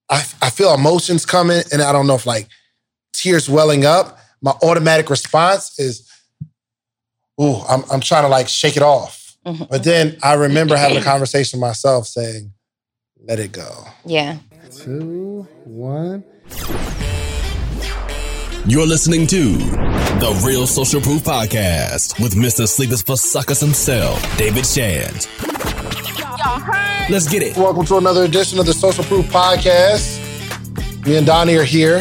I feel emotions coming, and I don't know if like tears welling up. My automatic response is, ooh, I'm trying to like shake it off. Mm-hmm. But then I remember having a conversation with myself saying, let it go. Yeah. 2, 1. You're listening to The Real Social Proof Podcast with Mr. Sleepers for Suckers himself, David Shands. Let's get it. Welcome to another edition of the Social Proof Podcast. Me and Donnie are here.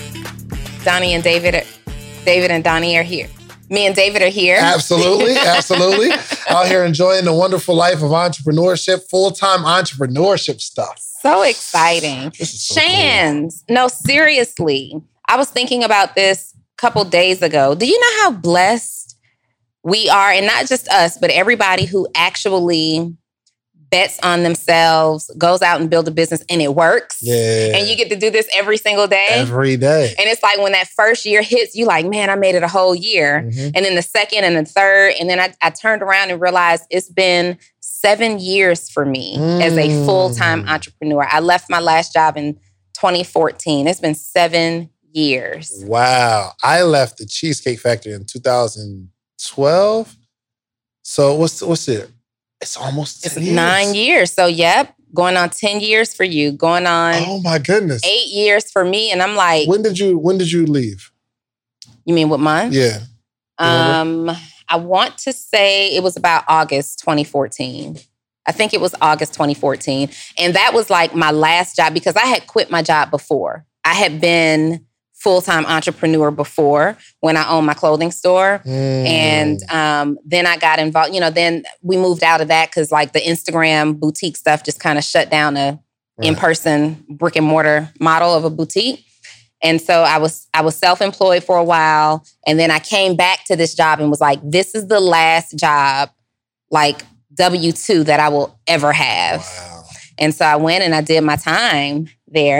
David and Donnie are here. Me and David are here. Absolutely. Out here enjoying the wonderful life of entrepreneurship, full-time entrepreneurship stuff. So exciting. This is so Shands. Cool. No, seriously. I was thinking about this a couple days ago. Do you know how blessed we are? And not just us, but everybody who actually bets on themselves, goes out and build a business, and it works. Yeah. And you get to do this every single day. Every day. And it's like when that first year hits, you like, man, I made it a whole year. Mm-hmm. And then the second and the third. And then I turned around and realized it's been 7 years for me as a full-time entrepreneur. I left my last job in 2014. It's been 7 years. Wow. I left the Cheesecake Factory in 2012. So what's it? It's almost 10 years. 9 years. So, yep. Going on 10 years for you. Going on. Oh, my goodness. 8 years for me. And I'm like. When did you leave? You mean what month? Yeah. I want to say it was about August 2014. I think it was August 2014. And that was like my last job because I had quit my job before. I had been full-time entrepreneur before when I owned my clothing store. And then I got involved, then we moved out of that because like the Instagram boutique stuff just kind of shut down a in-person brick and mortar model of a boutique. And so I was self-employed for a while. And then I came back to this job and was like, this is the last job, like W-2 that I will ever have. Wow. And so I went and I did my time there,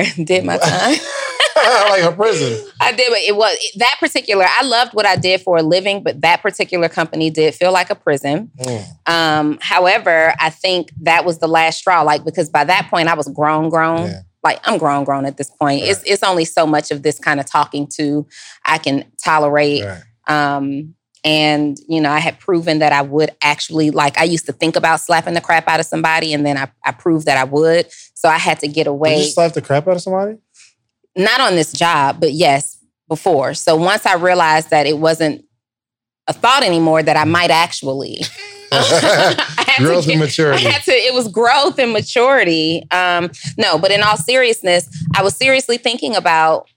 like a prison. I did, but that particular, I loved what I did for a living, but that particular company did feel like a prison. However, I think that was the last straw, like, because by that point I was grown. Yeah. Like I'm grown at this point. Right. It's only so much of this kind of talking to I can tolerate. Right. And, I had proven that I would actually, like, I used to think about slapping the crap out of somebody, and then I proved that I would. So I had to get away. Did you slap the crap out of somebody? Not on this job, but yes, before. So once I realized that it wasn't a thought anymore, that I might actually. Growth and maturity. It was growth and maturity. No, but in all seriousness, I was seriously thinking about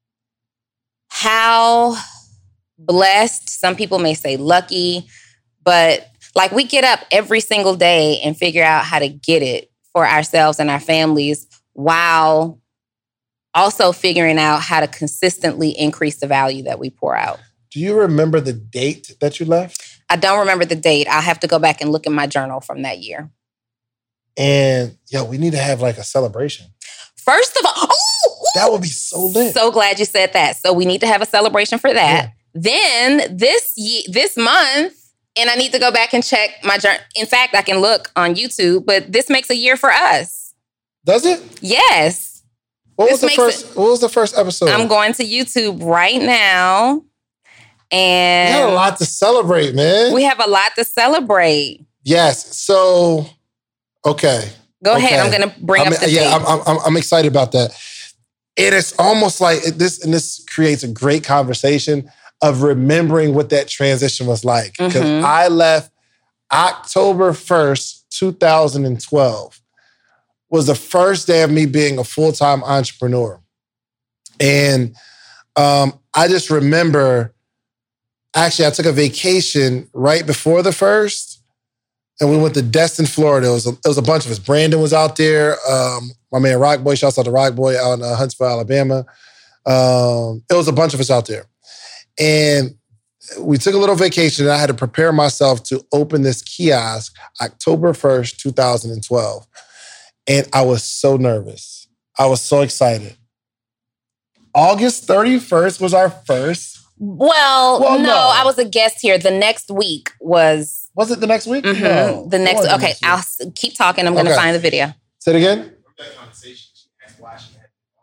how blessed, some people may say lucky, but like we get up every single day and figure out how to get it for ourselves and our families while also figuring out how to consistently increase the value that we pour out. Do you remember the date that you left? I don't remember the date. I'll have to go back and look in my journal from that year. And we need to have like a celebration. First of all, that would be so lit. So glad you said that. So we need to have a celebration for that. Yeah. Then this month, and I need to go back and check my journal. In fact, I can look on YouTube, but this makes a year for us. Does it? Yes. What was the first episode? I'm going to YouTube right now. And we had a lot to celebrate, man. We have a lot to celebrate. Yes. So, okay. Go ahead. I'm going to bring up the date. Yeah, I'm excited about that. It is almost like this, and this creates a great conversation of remembering what that transition was like. Because I left October 1st, 2012. Was the first day of me being a full-time entrepreneur. And I just remember, actually, I took a vacation right before the first, and we went to Destin, Florida. It was a bunch of us. Brandon was out there. My man Rock Boy, shouts out to Rock Boy out in Huntsville, Alabama. It was a bunch of us out there. And we took a little vacation, and I had to prepare myself to open this kiosk October 1st, 2012. And I was so nervous. I was so excited. August 31st was our first. Well, no, I was a guest here. The next week was... Was it the next week? Mm-hmm. No. The next... Okay, I'll keep talking. I'm going to find the video. Say it again? That conversation, she asked why she had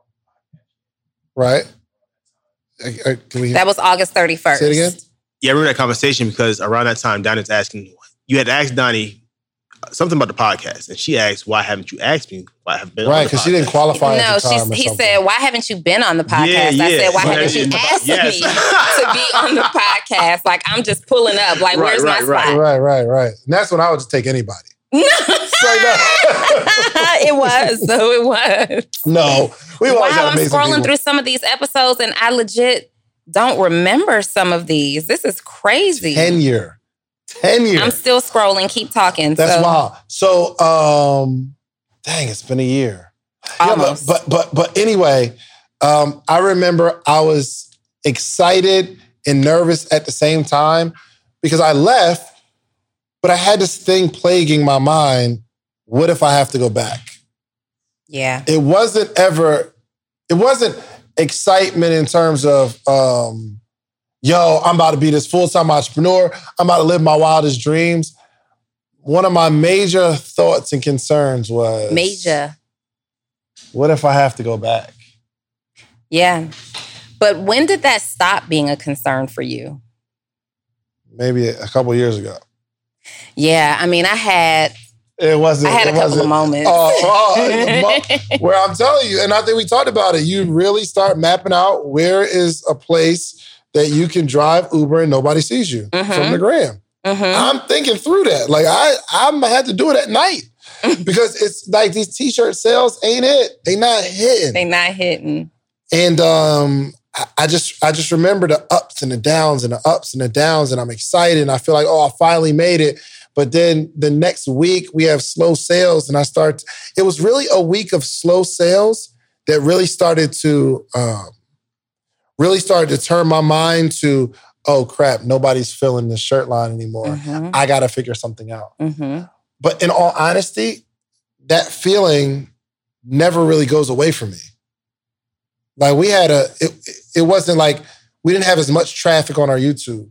Right. That was August 31st. Say it again? Yeah, I remember that conversation because around that time, Donnie's asking, you had asked Donnie something about the podcast. And she asked, why haven't you asked me why I haven't been on the podcast? Right, because she didn't qualify at the time he said, why haven't you been on the podcast? Yeah. I said, why haven't you asked me to be on the podcast? Like, I'm just pulling up. Like, where's my spot? Right. And that's when I would just take anybody. It was. No. We always had I'm amazing scrolling people. through some of these episodes and I legit don't remember some of these. This is crazy. 10 year. I'm still scrolling. Keep talking. That's wild. So, dang, it's been a year. Almost. Yeah, but anyway, I remember I was excited and nervous at the same time because I left, but I had this thing plaguing my mind. What if I have to go back? Yeah. It wasn't excitement in terms of, yo, I'm about to be this full-time entrepreneur. I'm about to live my wildest dreams. One of my major thoughts and concerns was... What if I have to go back? Yeah. But when did that stop being a concern for you? Maybe a couple of years ago. Yeah. I mean, I had a couple of moments. Where I'm telling you, and I think we talked about it, you really start mapping out where is a place that you can drive Uber and nobody sees you from the gram. I'm thinking through that. Like, I'm going to have to do it at night because it's like these t-shirt sales ain't it. They not hitting. And I just remember the ups and the downs and the ups and the downs, and I'm excited and I feel like, I finally made it. But then the next week we have slow sales and it was really a week of slow sales that really started to turn my mind to, oh crap, nobody's filling the shirt line anymore. I got to figure something out. But in all honesty, that feeling never really goes away from me. Like it wasn't like we didn't have as much traffic on our YouTube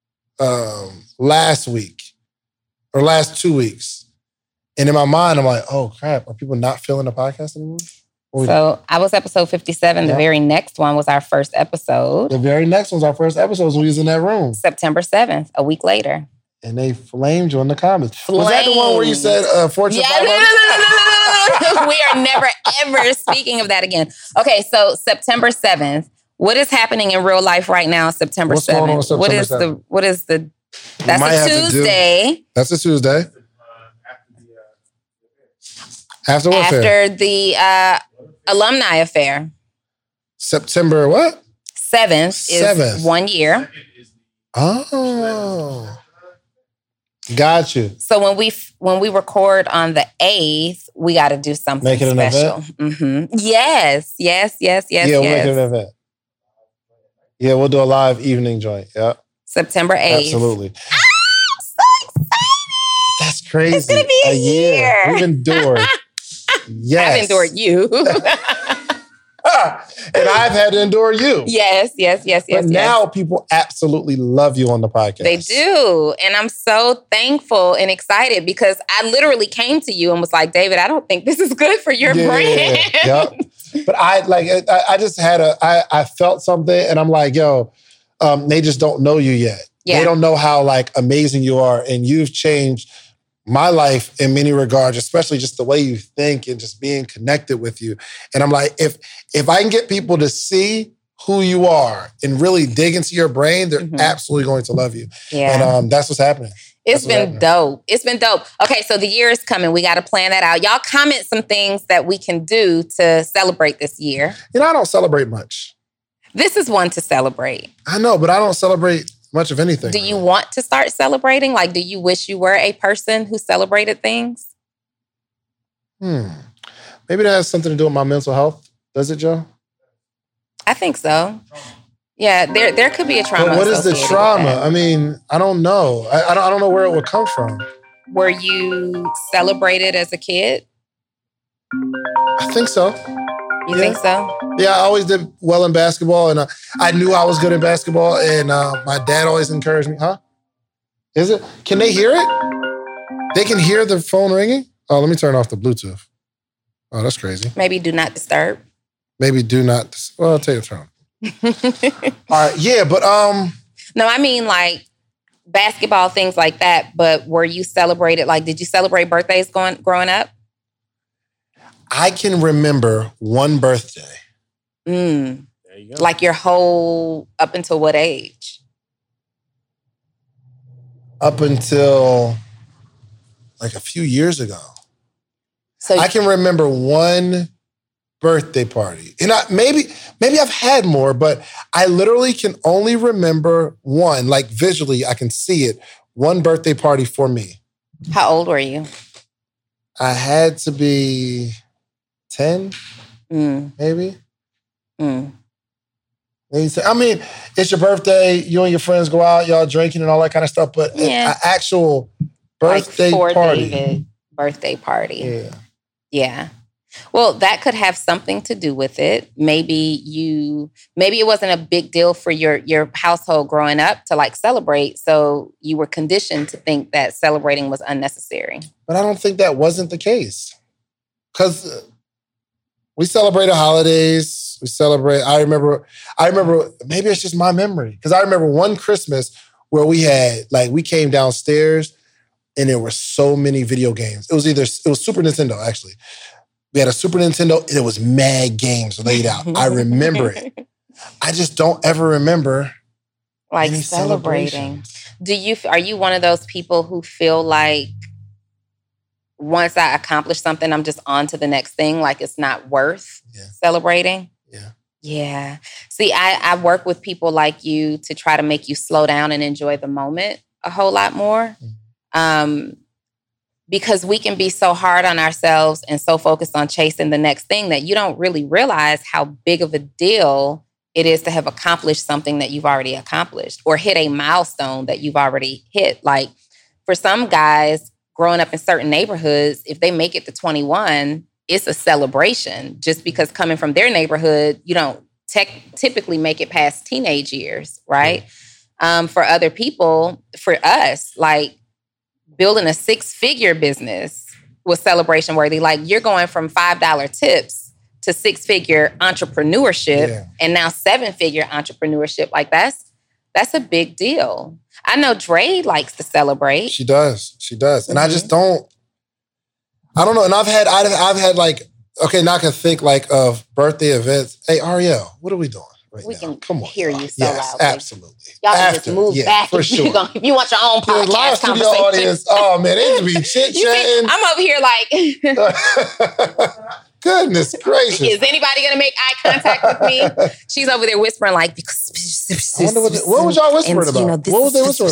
last week or last 2 weeks. And in my mind, I'm like, oh crap, are people not filling the podcast anymore? So I was episode 57. The very next one was our first episode. The very next one's our first episode. So we was in that room. September 7th, a week later. And they flamed you in the comments. Was that the one where you said Fortune 500? No. We are never, ever speaking of that again. Okay, so September 7th. What is happening in real life right now, September 7th? Going on September 7th? That's a Tuesday. That's a Tuesday. After what affair? After the alumni affair. September what? 7th is 1 year. Oh. Got you. So when we record on the 8th, we got to do something make it special. An event? Yes. Yeah, we'll make it an event. Yeah, we'll do a live evening joint. Yep. September 8th. Absolutely. I'm so excited. That's crazy. It's going to be a year. We've endured. Yes. I've endured you. And I've had to endure you. Yes. But now people absolutely love you on the podcast. They do. And I'm so thankful and excited because I literally came to you and was like, David, I don't think this is good for your brand. Yep. But I just had I felt something and I'm like, yo, they just don't know you yet. Yeah. They don't know how amazing you are. And you've changed my life in many regards, especially just the way you think and just being connected with you. And I'm like, if I can get people to see who you are and really dig into your brain, they're absolutely going to love you. Yeah. And that's what's happening. It's been dope. Okay, so the year is coming. We got to plan that out. Y'all comment some things that we can do to celebrate this year. I don't celebrate much. This is one to celebrate. I know, but I don't celebrate much of anything. Do you want to start celebrating? Do you wish you were a person who celebrated things? Maybe that has something to do with my mental health. Does it, Joe? I think so. Yeah, there could be a trauma. But what is the trauma? I mean, I don't know. I don't know where it would come from. Were you celebrated as a kid? I think so. You think so? Yeah, I always did well in basketball, and I knew I was good in basketball, and my dad always encouraged me. Huh? Is it? Can they hear it? They can hear the phone ringing? Oh, let me turn off the Bluetooth. Oh, that's crazy. Maybe do not disturb. Maybe do not. Well, take a turn. All right. Yeah, but No, I mean like basketball, things like that. But were you celebrated? Like, did you celebrate birthdays growing up? I can remember one birthday. There you go. Like your whole, up until what age? Up until like a few years ago. So I can remember one birthday party. And maybe I've had more, but I literally can only remember one. Like visually, I can see it. One birthday party for me. How old were you? I had to be 10, maybe. I mean, it's your birthday. You and your friends go out, y'all drinking and all that kind of stuff. But an actual birthday like party. David birthday party. Yeah. Yeah. Well, that could have something to do with it. Maybe it wasn't a big deal for your household growing up to like celebrate. So you were conditioned to think that celebrating was unnecessary. But I don't think that wasn't the case. Because we celebrated holidays. I remember, maybe it's just my memory. Because I remember one Christmas where we came downstairs and there were so many video games. It was Super Nintendo, actually. We had a Super Nintendo and it was mad games laid out. I remember it. I just don't ever remember like any celebrating. Are you one of those people who feel like once I accomplish something, I'm just on to the next thing, like it's not worth celebrating? Yeah. Yeah. See, I work with people like you to try to make you slow down and enjoy the moment a whole lot more. Because we can be so hard on ourselves and so focused on chasing the next thing that you don't really realize how big of a deal it is to have accomplished something that you've already accomplished or hit a milestone that you've already hit. Like for some guys growing up in certain neighborhoods, if they make it to 21, it's a celebration just because coming from their neighborhood, you don't typically make it past teenage years, right? For other people, for us, like building a 6-figure business was celebration worthy. Like you're going from $5 tips to 6-figure entrepreneurship and now 7-figure entrepreneurship. Like that's a big deal. I know Dre likes to celebrate. She does. And I just don't know. And I've had like, okay, now I can think like of birthday events. Hey, Ariel, what are we doing? We now? can Come on, hear you so yes, loudly. Absolutely. Y'all can just move back for sure. if you want your own podcast live studio conversation. audience. Oh man, it be chit-chatting. I'm over here like... Goodness gracious. Is anybody going to make eye contact with me? She's over there whispering like... I wonder what was y'all whispering about? What was they whispering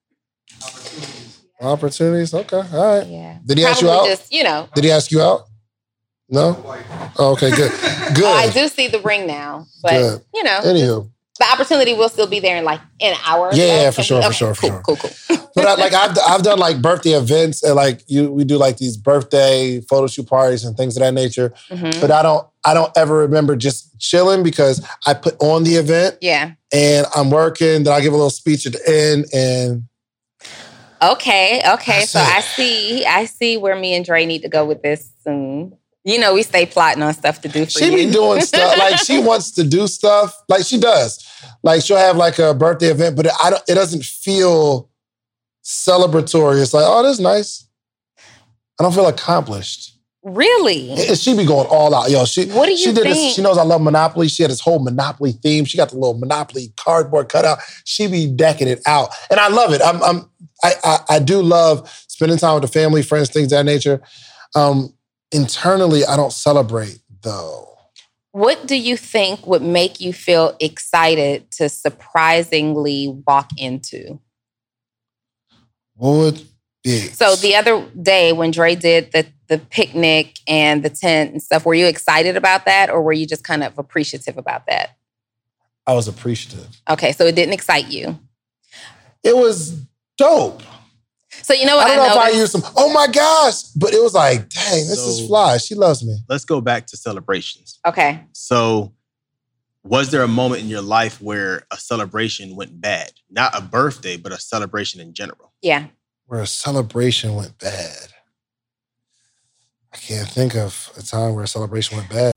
about? Opportunities? Okay, all right. Yeah. Did he ask you out? Just, Did he ask you out? No? Oh, okay, good. Good. I do see the ring now. But, good. Anywho. The opportunity will still be there in like an hour. Yeah, for sure. Cool. But I've done like birthday events and like we do like these birthday photo shoot parties and things of that nature. Mm-hmm. But I don't ever remember just chilling because I put on the event. Yeah. And I'm working, then I give a little speech at the end and Okay. So I see where me and Dre need to go with this soon. We stay plotting on stuff to do for you. She be doing stuff. Like, she wants to do stuff. Like, she does. Like, she'll have, like, a birthday event, but it doesn't feel celebratory. It's like, oh, that's nice. I don't feel accomplished. Really? She be going all out. Yo, what do you think? She knows I love Monopoly. She had this whole Monopoly theme. She got the little Monopoly cardboard cutout. She be decking it out. And I love it. I do love spending time with the family, friends, things of that nature. Internally, I don't celebrate, though. What do you think would make you feel excited to surprisingly walk into? What be? So the other day when Dre did the picnic and the tent and stuff, were you excited about that or were you just kind of appreciative about that? I was appreciative. Okay, so it didn't excite you? It was dope. So you know what I don't know if I used some, oh my gosh, but it was like, dang, this is fly. She loves me. Let's go back to celebrations. Okay. So was there a moment in your life where a celebration went bad? Not a birthday, but a celebration in general. Yeah. Where a celebration went bad. I can't think of a time where a celebration went bad.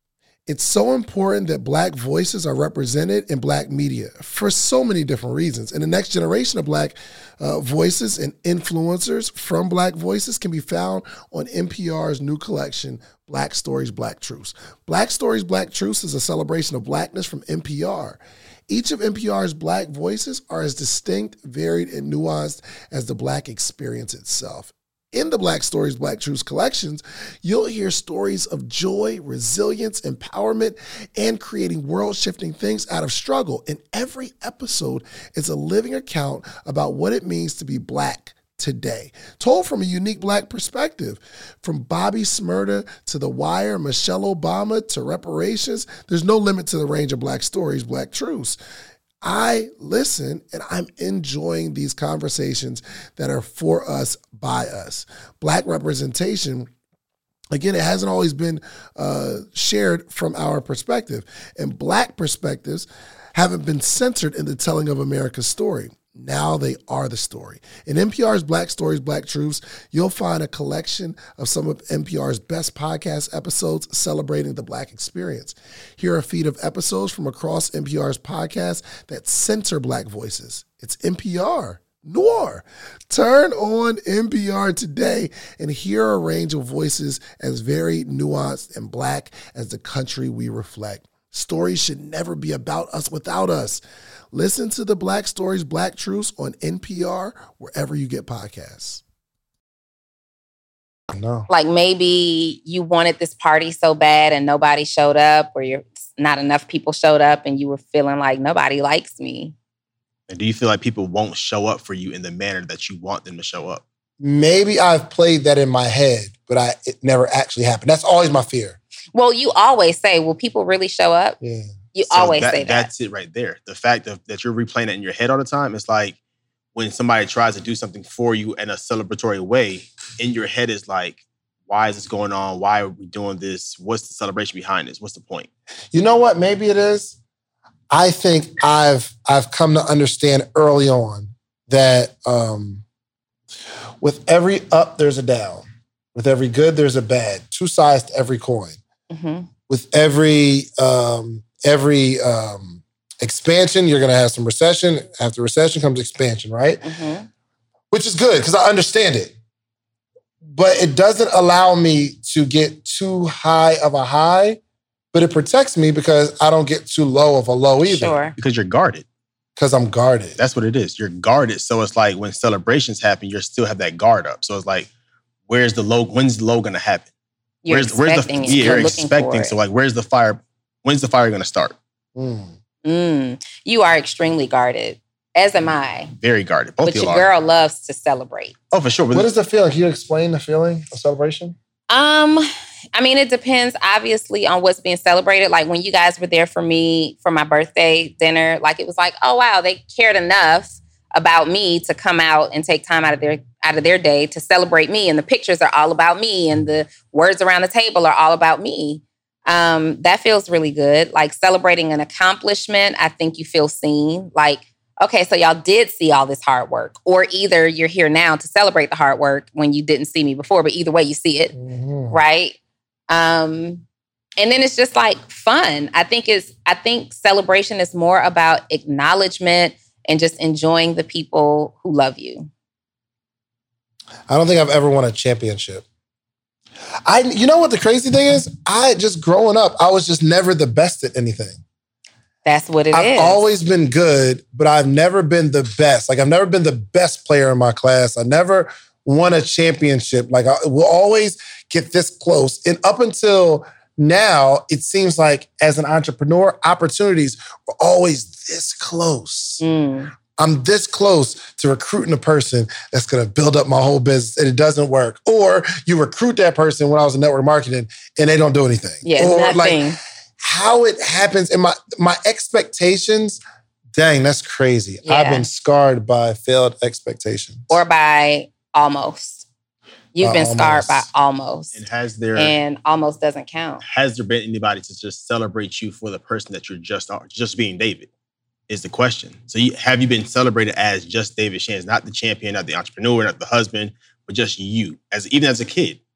It's so important that Black voices are represented in Black media for so many different reasons. And the next generation of Black voices and influencers from Black voices can be found on NPR's new collection, Black Stories, Black Truths. Black Stories, Black Truths is a celebration of Blackness from NPR. Each of NPR's Black voices are as distinct, varied, and nuanced as the Black experience itself. In the Black Stories, Black Truths collections, you'll hear stories of joy, resilience, empowerment, and creating world-shifting things out of struggle. And every episode is a living account about what it means to be Black today, told from a unique Black perspective. From Bobby Shmurda to The Wire, Michelle Obama to reparations, there's no limit to the range of Black stories, Black truths. I listen and I'm enjoying these conversations that are for us, by us. Black representation, again, it hasn't always been shared from our perspective. And Black perspectives haven't been centered in the telling of America's story. Now they are the story. In NPR's Black Stories, Black Truths, you'll find a collection of some of NPR's best podcast episodes celebrating the Black experience. Here are a feed of episodes from across NPR's podcasts that center Black voices. It's NPR Noir. Turn on NPR today and hear a range of voices as varied, nuanced, and Black as the country we reflect. Stories should never be about us without us. Listen to the Black Stories, Black Truths on NPR, wherever you get podcasts. No. Like maybe you wanted this party so bad and nobody showed up, or not enough people showed up and you were feeling like nobody likes me. And do you feel like people won't show up for you in the manner that you want them to show up? Maybe I've played that in my head, but it never actually happened. That's always my fear. Well, you always say, will people really show up? Yeah. You always say that. That's it right there. The fact that you're replaying it in your head all the time, it's like when somebody tries to do something for you in a celebratory way, in your head is like, why is this going on? Why are we doing this? What's the celebration behind this? What's the point? You know what? Maybe it is. I think I've come to understand early on that with every up, there's a down. With every good, there's a bad. Two sides to every coin. Mm-hmm. With every expansion, you're going to have some recession. After recession comes expansion, right? Mm-hmm. Which is good because I understand it. But it doesn't allow me to get too high of a high, but it protects me because I don't get too low of a low either. Sure. Because you're guarded. Because I'm guarded. That's what it is. You're guarded. So it's like when celebrations happen, you still have that guard up. So it's like, where's the low? When's the low going to happen? You're expecting it. You're expecting. So like, where's the fire? When's the fire going to start? You are extremely guarded, as am I. Very guarded. Both but of you your are. Girl loves to celebrate. Oh, for sure. What is the feeling? Can you explain the feeling of celebration? I mean, it depends, obviously, on what's being celebrated. Like when you guys were there for me for my birthday dinner, like it was like, oh wow, they cared enough about me to come out and take time out of their day to celebrate me. And the pictures are all about me, and the words around the table are all about me. That feels really good. Like celebrating an accomplishment, I think you feel seen. Like, okay, so y'all did see all this hard work. Or either you're here now to celebrate the hard work when you didn't see me before, but either way you see it, right? And then it's just like fun. I think celebration is more about acknowledgement and just enjoying the people who love you. I don't think I've ever won a championship. You know what the crazy thing is? Growing up, I was just never the best at anything. That's what I've always been good, but I've never been the best. Like I've never been the best player in my class. I never won a championship. Like I will always get this close. And up until now, it seems like as an entrepreneur, opportunities are always this close. I'm this close to recruiting a person that's going to build up my whole business and it doesn't work. Or you recruit that person when I was in network marketing and they don't do anything. Yeah, or nothing. Like how it happens and my expectations, dang, that's crazy. Yeah. I've been scarred by failed expectations. Or by almost. You've been scarred by almost. And almost doesn't count. Has there been anybody to just celebrate you for the person that you're just being David? Is the question. So have you been celebrated as just David Shands, not the champion, not the entrepreneur, not the husband, but just you, even as a kid?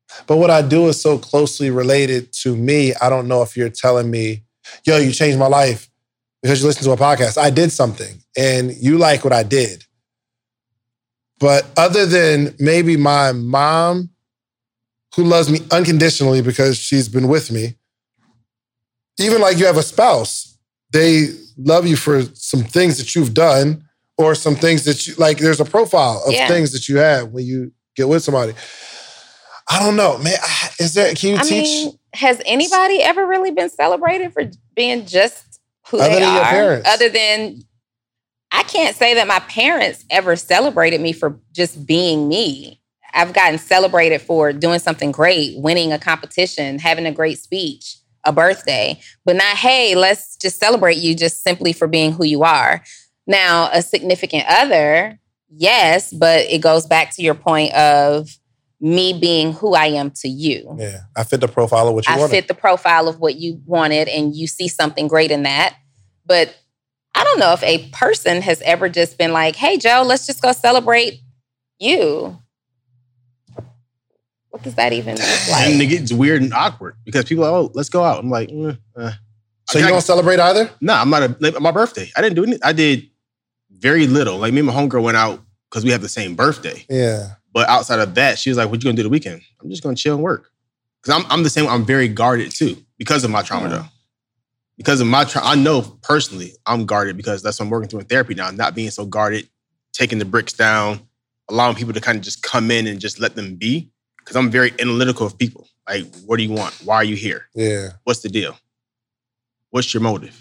But what I do is so closely related to me. I don't know if you're telling me, yo, you changed my life because you listened to a podcast. I did something and you like what I did. But other than maybe my mom, who loves me unconditionally because she's been with me, even like you have a spouse, they love you for some things that you've done or some things that you, like there's a profile of things that you have when you get with somebody. I don't know, man. Can you teach? Has anybody ever really been celebrated for being just who other they than are? Your parents? Other than, I can't say that my parents ever celebrated me for just being me. I've gotten celebrated for doing something great, winning a competition, having a great speech, a birthday, but not, hey, let's just celebrate you just simply for being who you are. Now, a significant other, yes, but it goes back to your point of me being who I am to you. Yeah, I fit the profile of what you wanted. I fit the profile of what you wanted, and you see something great in that. But I don't know if a person has ever just been like, hey, Joe, let's just go celebrate you. What does that even look like? And it gets weird and awkward because people are, oh, let's go out. I'm like, So you don't celebrate either? No, I'm not. My birthday, I didn't do anything. I did very little. Like me and my homegirl went out because we have the same birthday. Yeah. But outside of that, she was like, what you going to do the weekend? I'm just going to chill and work. Because I'm the same. I'm very guarded too because of my trauma though. Because of my trauma, I know personally I'm guarded because that's what I'm working through in therapy now. Not being so guarded, taking the bricks down, allowing people to kind of just come in and just let them be. Because I'm very analytical of people. Like, what do you want? Why are you here? Yeah. What's the deal? What's your motive?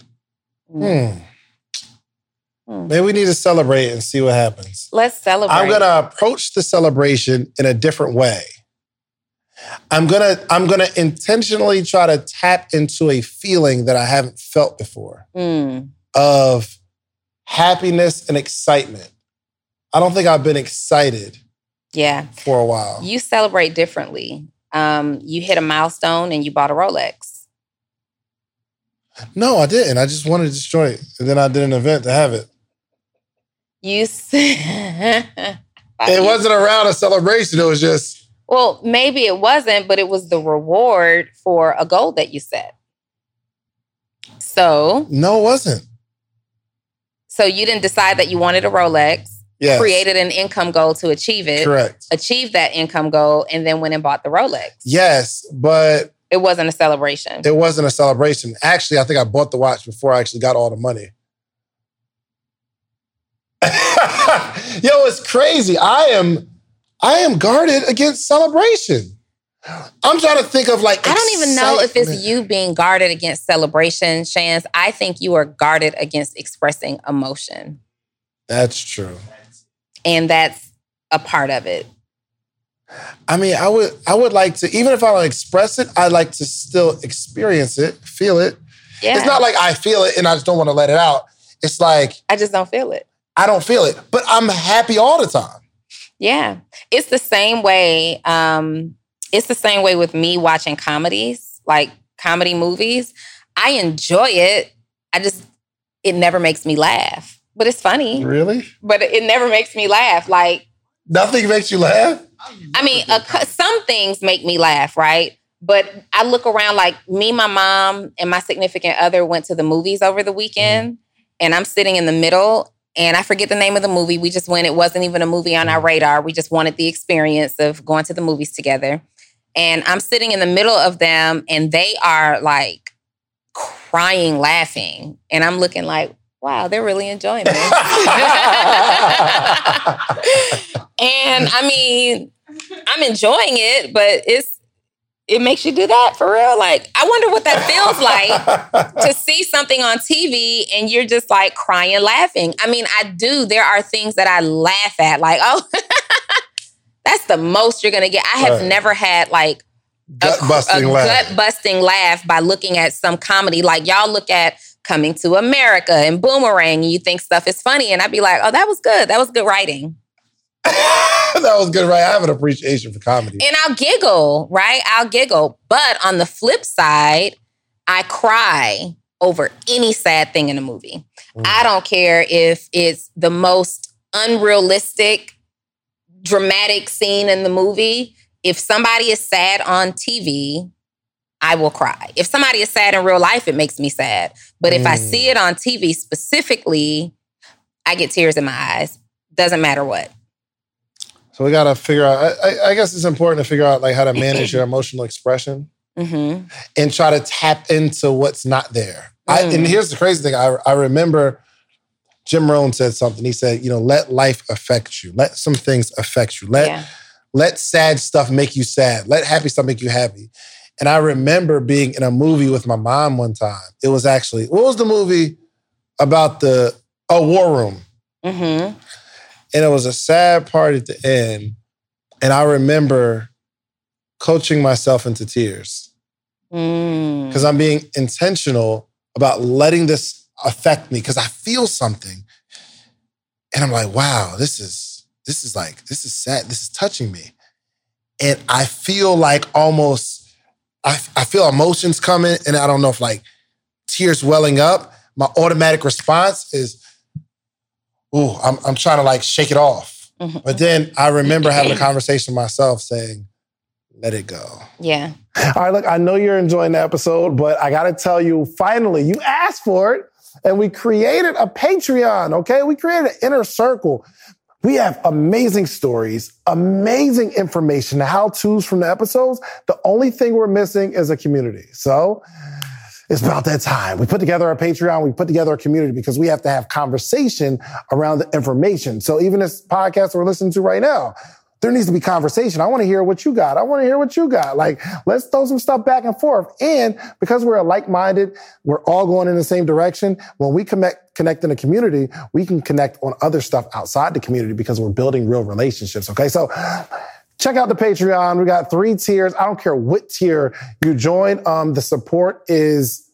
Maybe we need to celebrate and see what happens. Let's celebrate. I'm gonna approach the celebration in a different way. I'm gonna intentionally try to tap into a feeling that I haven't felt before of happiness and excitement. I don't think I've been excited for a while. You celebrate differently. You hit a milestone and you bought a Rolex. No, I didn't. I just wanted to destroy it. And then I did an event to have it. It wasn't around a celebration. It was just... Well, maybe it wasn't, but it was the reward for a goal that you set. So... No, it wasn't. So you didn't decide that you wanted a Rolex. Yes. Created an income goal to achieve it. Correct. Achieved that income goal and then went and bought the Rolex. Yes, but... It wasn't a celebration. It wasn't a celebration. Actually, I think I bought the watch before I actually got all the money. Yo, it's crazy. I am guarded against celebration. I'm trying to think of like I don't even know if it's you being guarded against celebration, Shans. I think you are guarded against expressing emotion. That's true. And that's a part of it. I mean, I would like to, even if I don't express it, I'd like to still experience it, feel it. Yeah. It's not like I feel it and I just don't want to let it out. It's like... I just don't feel it. I don't feel it, but I'm happy all the time. Yeah. It's the same way. It's the same way with me watching comedies, like comedy movies. I enjoy it. It never makes me laugh, but it's funny. Really? But it never makes me laugh. Like... Nothing makes you laugh? I mean, some things make me laugh, right? But I look around like me, my mom, and my significant other went to the movies over the weekend, and I'm sitting in the middle, and I forget the name of the movie. We just went. It wasn't even a movie on our radar. We just wanted the experience of going to the movies together. And I'm sitting in the middle of them, and they are like crying, laughing. And I'm looking like, wow, they're really enjoying this. And I mean, I'm enjoying it, but it makes you do that for real. Like, I wonder what that feels like to see something on TV and you're just like crying, laughing. I mean, I do. There are things that I laugh at, like, oh, that's the most you're gonna get. I have never had like a gut-busting laugh by looking at some comedy. Like, y'all look at Coming to America and Boomerang and you think stuff is funny. And I'd be like, oh, that was good. That was good writing. That was good, right? I have an appreciation for comedy. And I'll giggle, right? I'll giggle. But on the flip side, I cry over any sad thing in a movie. I don't care if it's the most unrealistic, dramatic scene in the movie. if somebody is sad on TV, I will cry. If somebody is sad in real life, it makes me sad. But if I see it on TV specifically, I get tears in my eyes. Doesn't matter what. So we got to figure out, I guess it's important to figure out like how to manage your emotional expression and try to tap into what's not there. And here's the crazy thing. I remember Jim Rohn said something. He said, you know, let life affect you. Let some things affect you. Let sad stuff make you sad. Let happy stuff make you happy. And I remember being in a movie with my mom one time. It was actually, what was the movie about War Room. And it was a sad part at the end. And I remember coaching myself into tears. Because I'm being intentional about letting this affect me. Because I feel something. And I'm like, wow, this is sad. This is touching me. And I feel like almost, I feel emotions coming, and I don't know if like tears welling up. My automatic response is, ooh, I'm trying to like shake it off. But then I remember having a conversation with myself saying, let it go. Yeah. All right, look, I know you're enjoying the episode, but I got to tell you, finally, you asked for it, and we created a Patreon, okay? We created an inner circle. We have amazing stories, amazing information, how-tos from the episodes. The only thing we're missing is a community. So it's about that time. We put together our Patreon. We put together a community because we have to have conversation around the information. So even this podcast we're listening to right now, there needs to be conversation. I want to hear what you got. I want to hear what you got. Like, let's throw some stuff back and forth. And because we're like-minded, we're all going in the same direction. When we connect in a community, we can connect on other stuff outside the community because we're building real relationships. Okay. So check out the Patreon. We got 3 tiers. I don't care what tier you join. The support is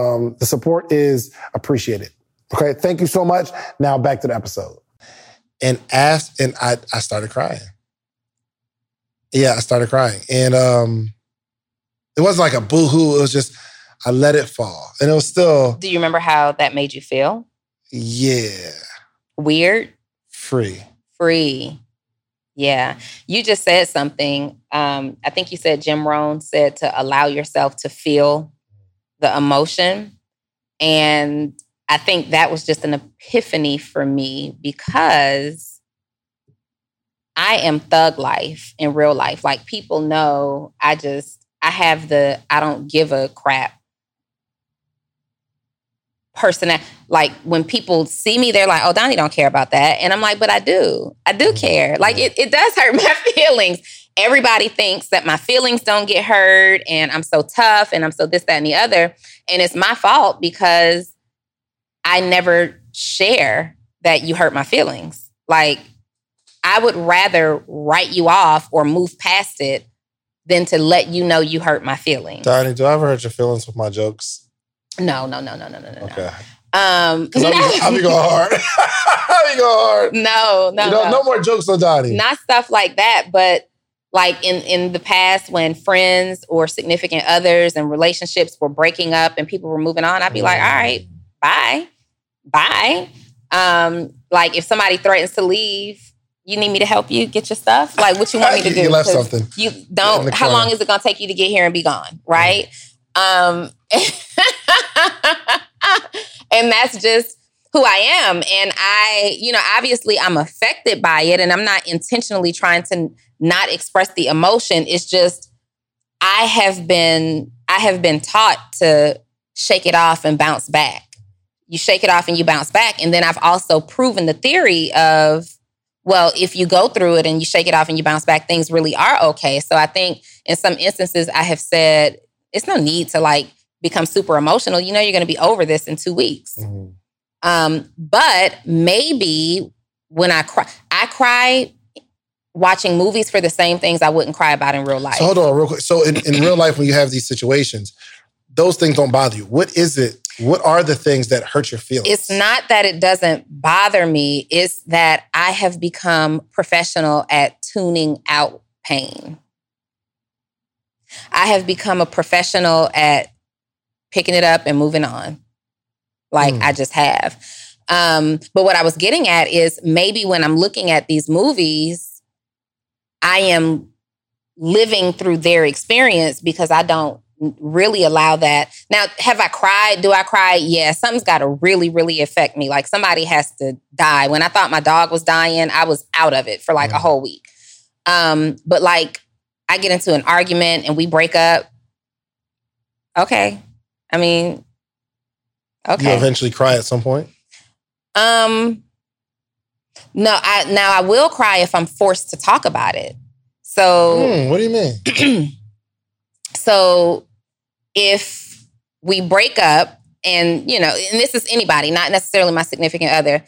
appreciated. Okay. Thank you so much. Now back to the episode. And I started crying. Yeah, I started crying. And it wasn't like a boo-hoo. It was just, I let it fall. And it was still... Do you remember how that made you feel? Yeah. Weird? Free. Yeah. You just said something. I think you said Jim Rohn said to allow yourself to feel the emotion. And I think that was just an epiphany for me because I am thug life in real life. Like, people know I don't give a crap person. Like, when people see me, they're like, oh, Donnie don't care about that. And I'm like, but I do. I do care. Like, it does hurt my feelings. Everybody thinks that my feelings don't get hurt and I'm so tough and I'm so this, that, and the other. And it's my fault because I never share that you hurt my feelings. Like, I would rather write you off or move past it than to let you know you hurt my feelings. Donnie, do I ever hurt your feelings with my jokes? No. Okay. I'll be going hard. I'll be going hard. No. No more jokes on Donnie. Not stuff like that, but like in the past when friends or significant others and relationships were breaking up and people were moving on, I'd be like, all right, bye. Like, if somebody threatens to leave, you need me to help you get your stuff? Like, what you want me to do? You left something. You don't. How long is it going to take you to get here and be gone? Right? And that's just who I am. And obviously I'm affected by it and I'm not intentionally trying to not express the emotion. It's just, I have been taught to shake it off and bounce back. You shake it off and you bounce back. And then I've also proven the theory of, well, if you go through it and you shake it off and you bounce back, things really are okay. So I think in some instances I have said, it's no need to like become super emotional. You know, you're going to be over this in 2 weeks. But maybe when I cry watching movies for the same things I wouldn't cry about in real life. So hold on real quick. So in real life, when you have these situations, those things don't bother you. What is it? What are the things that hurt your feelings? It's not that it doesn't bother me. It's that I have become professional at tuning out pain. I have become a professional at picking it up and moving on. Like, I just have. But what I was getting at is maybe when I'm looking at these movies, I am living through their experience because I don't really allow that. Now, have I cried? Do I cry? Yeah, something's got to really, really affect me. Like somebody has to die. When I thought my dog was dying, I was out of it for like a whole week. But like I get into an argument and we break up. Okay. I mean, okay. You eventually cry at some point? No, I will cry if I'm forced to talk about it. So what do you mean? So if we break up and, you know, and this is anybody, not necessarily my significant other,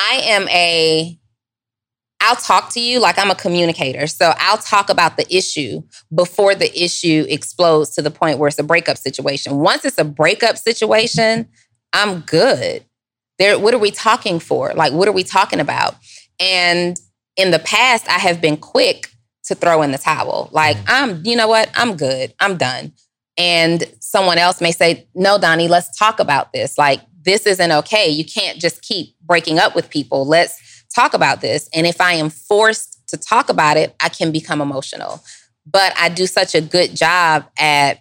I'll talk to you like I'm a communicator. So I'll talk about the issue before the issue explodes to the point where it's a breakup situation. Once it's a breakup situation, I'm good. What are we talking for? Like, what are we talking about? And in the past, I have been quick to throw in the towel. Like, you know what? I'm good. I'm done. And someone else may say, no, Donnie, let's talk about this. Like, this isn't okay. You can't just keep breaking up with people. Let's talk about this. And if I am forced to talk about it, I can become emotional. But I do such a good job at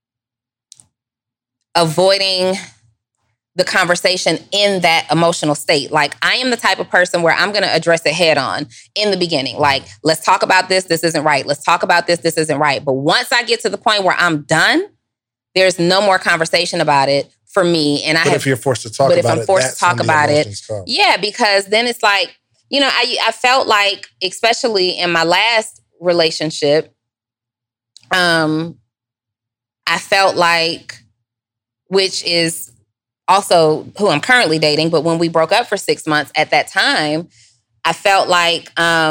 avoiding the conversation in that emotional state. Like, I am the type of person where I'm going to address it head on in the beginning. Like, let's talk about this. This isn't right. Let's talk about this. This isn't right. But once I get to the point where I'm done, there's no more conversation about it for me. And if you're forced to talk about it, if I'm forced to talk about it, yeah, because then it's like, you know, I felt like, especially in my last relationship, I felt like, which is also who I'm currently dating, but when we broke up for 6 months at that time, I felt like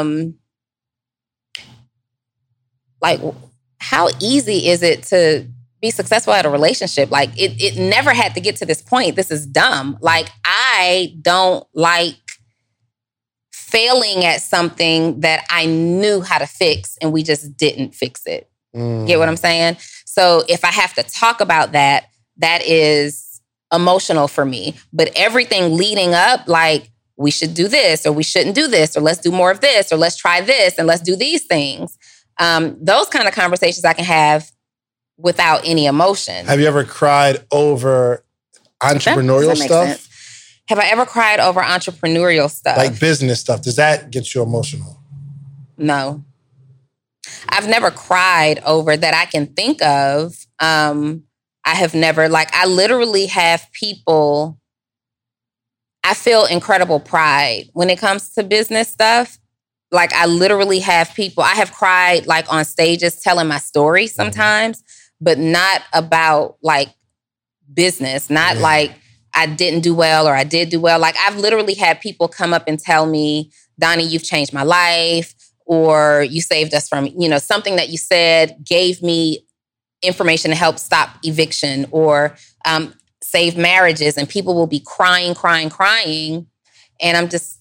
how easy is it to be successful at a relationship? Like it never had to get to this point. This is dumb. Like I don't like failing at something that I knew how to fix and we just didn't fix it. Get what I'm saying? So if I have to talk about that, that is emotional for me. But everything leading up, like we should do this or we shouldn't do this or let's do more of this or let's try this and let's do these things. Those kind of conversations I can have without any emotion. Have you ever cried over entrepreneurial stuff? Sense? Have I ever cried over entrepreneurial stuff? Like business stuff. Does that get you emotional? No. I've never cried over that I can think of. I have never, like, I literally have people, I feel incredible pride when it comes to business stuff. Like, I literally have people, I have cried, like, on stages telling my story sometimes, but not about, like, business, not like I didn't do well or I did do well. Like, I've literally had people come up and tell me, Donnie, you've changed my life, or you saved us from, you know, something that you said gave me information to help stop eviction or save marriages, and people will be crying. And I'm just...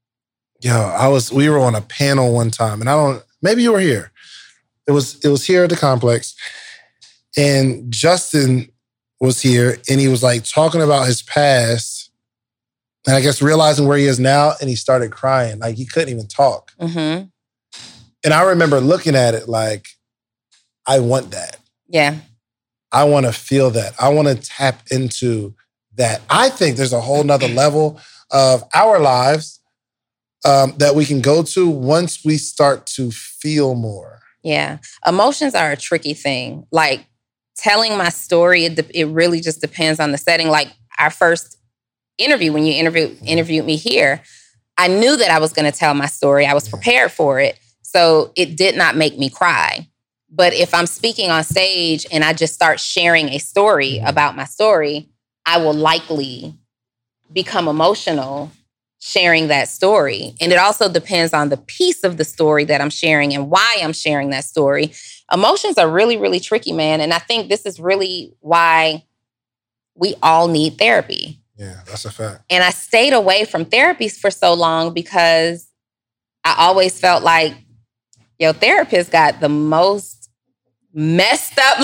we were on a panel one time, and maybe you were here. It was here at the complex, and Justin was here, and he was like talking about his past, and I guess realizing where he is now, and he started crying. Like he couldn't even talk. Mm-hmm. And I remember looking at it like, I want that. Yeah. I want to feel that. I want to tap into that. I think there's a whole nother level of our lives that we can go to once we start to feel more. Yeah. Emotions are a tricky thing. Like telling my story, it really just depends on the setting. Like our first interview, when you interviewed me here, I knew that I was going to tell my story. I was prepared for it. So it did not make me cry. But if I'm speaking on stage and I just start sharing a story about my story, I will likely become emotional sharing that story. And it also depends on the piece of the story that I'm sharing and why I'm sharing that story. Emotions are really, really tricky, man. And I think this is really why we all need therapy. Yeah, that's a fact. And I stayed away from therapies for so long because I always felt like, your therapist got the most messed up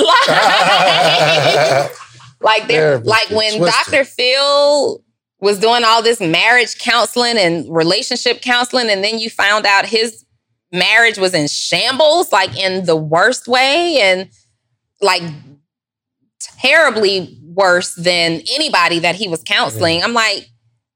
life. Like when Dr. Phil was doing all this marriage counseling and relationship counseling, and then you found out his marriage was in shambles, like in the worst way, and like terribly worse than anybody that he was counseling. I'm like,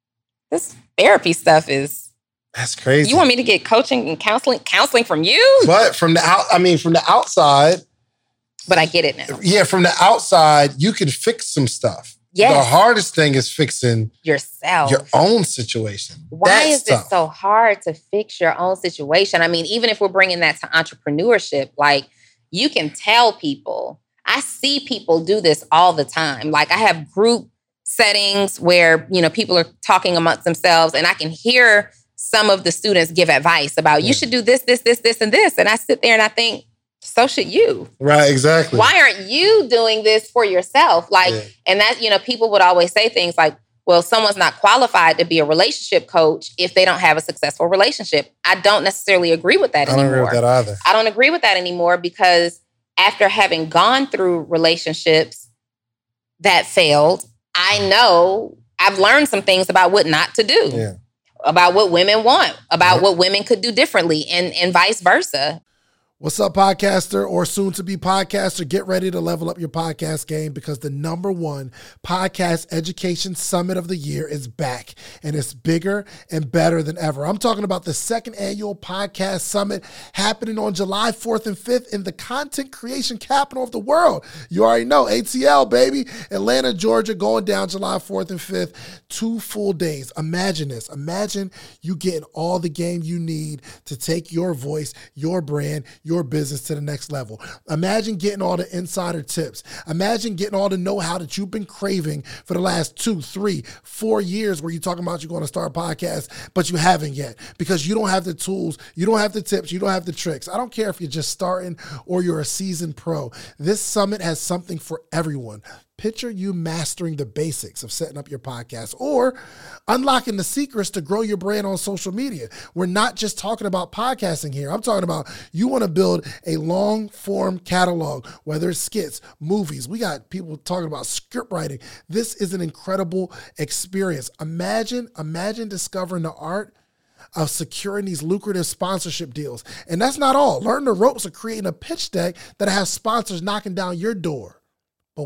this therapy stuff is... That's crazy. You want me to get coaching and counseling from you? But from the outside... But I get it now. Yeah, from the outside, you can fix some stuff. Yes. The hardest thing is fixing yourself, your own situation. Why is it so hard to fix your own situation? I mean, even if we're bringing that to entrepreneurship, like you can tell people. I see people do this all the time. Like I have group settings where, you know, people are talking amongst themselves and I can hear some of the students give advice about you should do this, this, this, this, and this. And I sit there and I think, so should you. Right, exactly. Why aren't you doing this for yourself? Like, and that, you know, people would always say things like, well, someone's not qualified to be a relationship coach if they don't have a successful relationship. I don't necessarily agree with that anymore. I don't agree with that either. I don't agree with that anymore because after having gone through relationships that failed, I know I've learned some things about what not to do, about what women want, about what women could do differently, and vice versa. What's up, podcaster or soon-to-be podcaster? Get ready to level up your podcast game because the #1 podcast education summit of the year is back, and it's bigger and better than ever. I'm talking about the 2nd annual podcast summit happening on July 4th and 5th in the content creation capital of the world. You already know, ATL, baby. Atlanta, Georgia, going down July 4th and 5th. 2 full days. Imagine this. Imagine you getting all the game you need to take your voice, your brand, your business to the next level. Imagine getting all the insider tips. Imagine getting all the know-how that you've been craving for the last 2, 3, 4 years where you're talking about you're going to start a podcast, but you haven't yet because you don't have the tools, you don't have the tips, you don't have the tricks. I don't care if you're just starting or you're a seasoned pro. This summit has something for everyone. Picture you mastering the basics of setting up your podcast or unlocking the secrets to grow your brand on social media. We're not just talking about podcasting here. I'm talking about you want to build a long form catalog, whether it's skits, movies. We got people talking about script writing. This is an incredible experience. Imagine discovering the art of securing these lucrative sponsorship deals. And that's not all. Learn the ropes of creating a pitch deck that has sponsors knocking down your door. But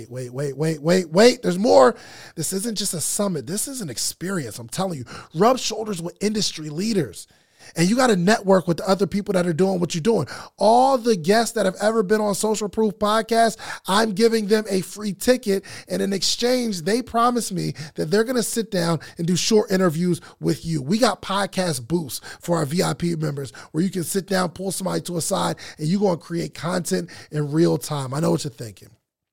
wait. There's more. This isn't just a summit. This is an experience. I'm telling you. Rub shoulders with industry leaders. And you got to network with the other people that are doing what you're doing. All the guests that have ever been on Social Proof Podcast, I'm giving them a free ticket. And in exchange, they promise me that they're going to sit down and do short interviews with you. We got podcast booths for our VIP members where you can sit down, pull somebody to a side, and you're going to create content in real time. I know what you're thinking.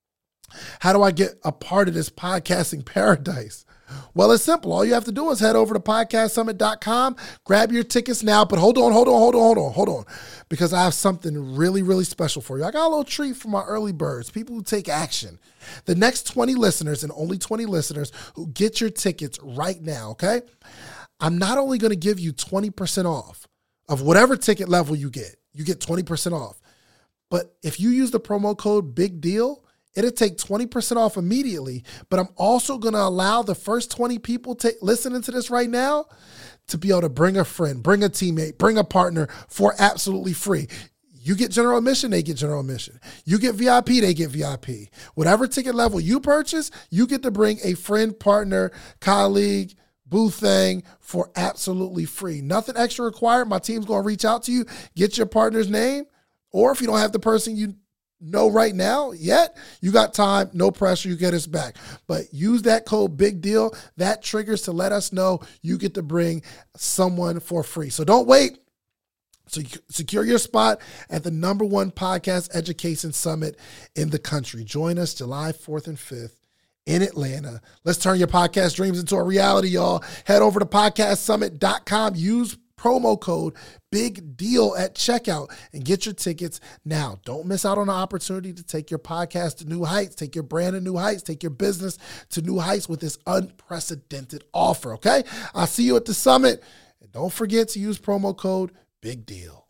How do I get a part of this podcasting paradise? Well, it's simple. All you have to do is head over to podcastsummit.com, grab your tickets now. But hold on. Because I have something really, really special for you. I got a little treat for my early birds, people who take action. The next 20 listeners and only 20 listeners who get your tickets right now, okay? I'm not only going to give you 20% off of whatever ticket level you get 20% off. But if you use the promo code Big Deal, it'll take 20% off immediately, but I'm also going to allow the first 20 people listening to this right now to be able to bring a friend, bring a teammate, bring a partner for absolutely free. You get general admission, they get general admission. You get VIP, they get VIP. Whatever ticket level you purchase, you get to bring a friend, partner, colleague, boo thing for absolutely free. Nothing extra required. My team's going to reach out to you, get your partner's name, or if you don't have the person you know right now yet, you got time, no pressure, you get us back. But use that code Big Deal. That triggers to let us know you get to bring someone for free. So don't wait. So secure your spot at the #1 podcast education summit in the country. Join us July 4th and 5th in Atlanta. Let's turn your podcast dreams into a reality, y'all. Head over to podcastsummit.com. Use promo code Big Deal at checkout and get your tickets now. Don't miss out on the opportunity to take your podcast to new heights, take your brand to new heights, take your business to new heights with this unprecedented offer, okay? I'll see you at the summit. And don't forget to use promo code Big Deal.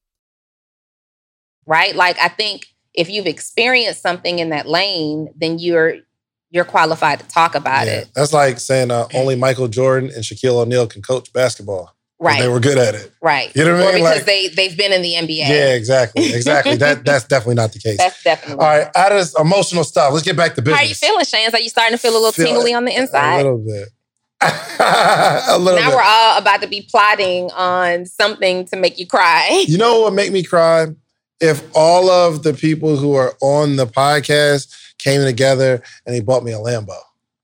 Right? Like, I think if you've experienced something in that lane, then you're qualified to talk about it. That's like saying only Michael Jordan and Shaquille O'Neal can coach basketball. Right. They were good at it. Right. You know what I mean? Or because they've been in the NBA. Yeah, exactly. That's definitely not the case. That's definitely. All right, out of this emotional stuff, let's get back to business. How are you feeling, Shans? Are you starting to feel a little tingly on the inside? A little bit. A little bit. Now we're all about to be plotting on something to make you cry. You know what would make me cry? If all of the people who are on the podcast came together and they bought me a Lambo.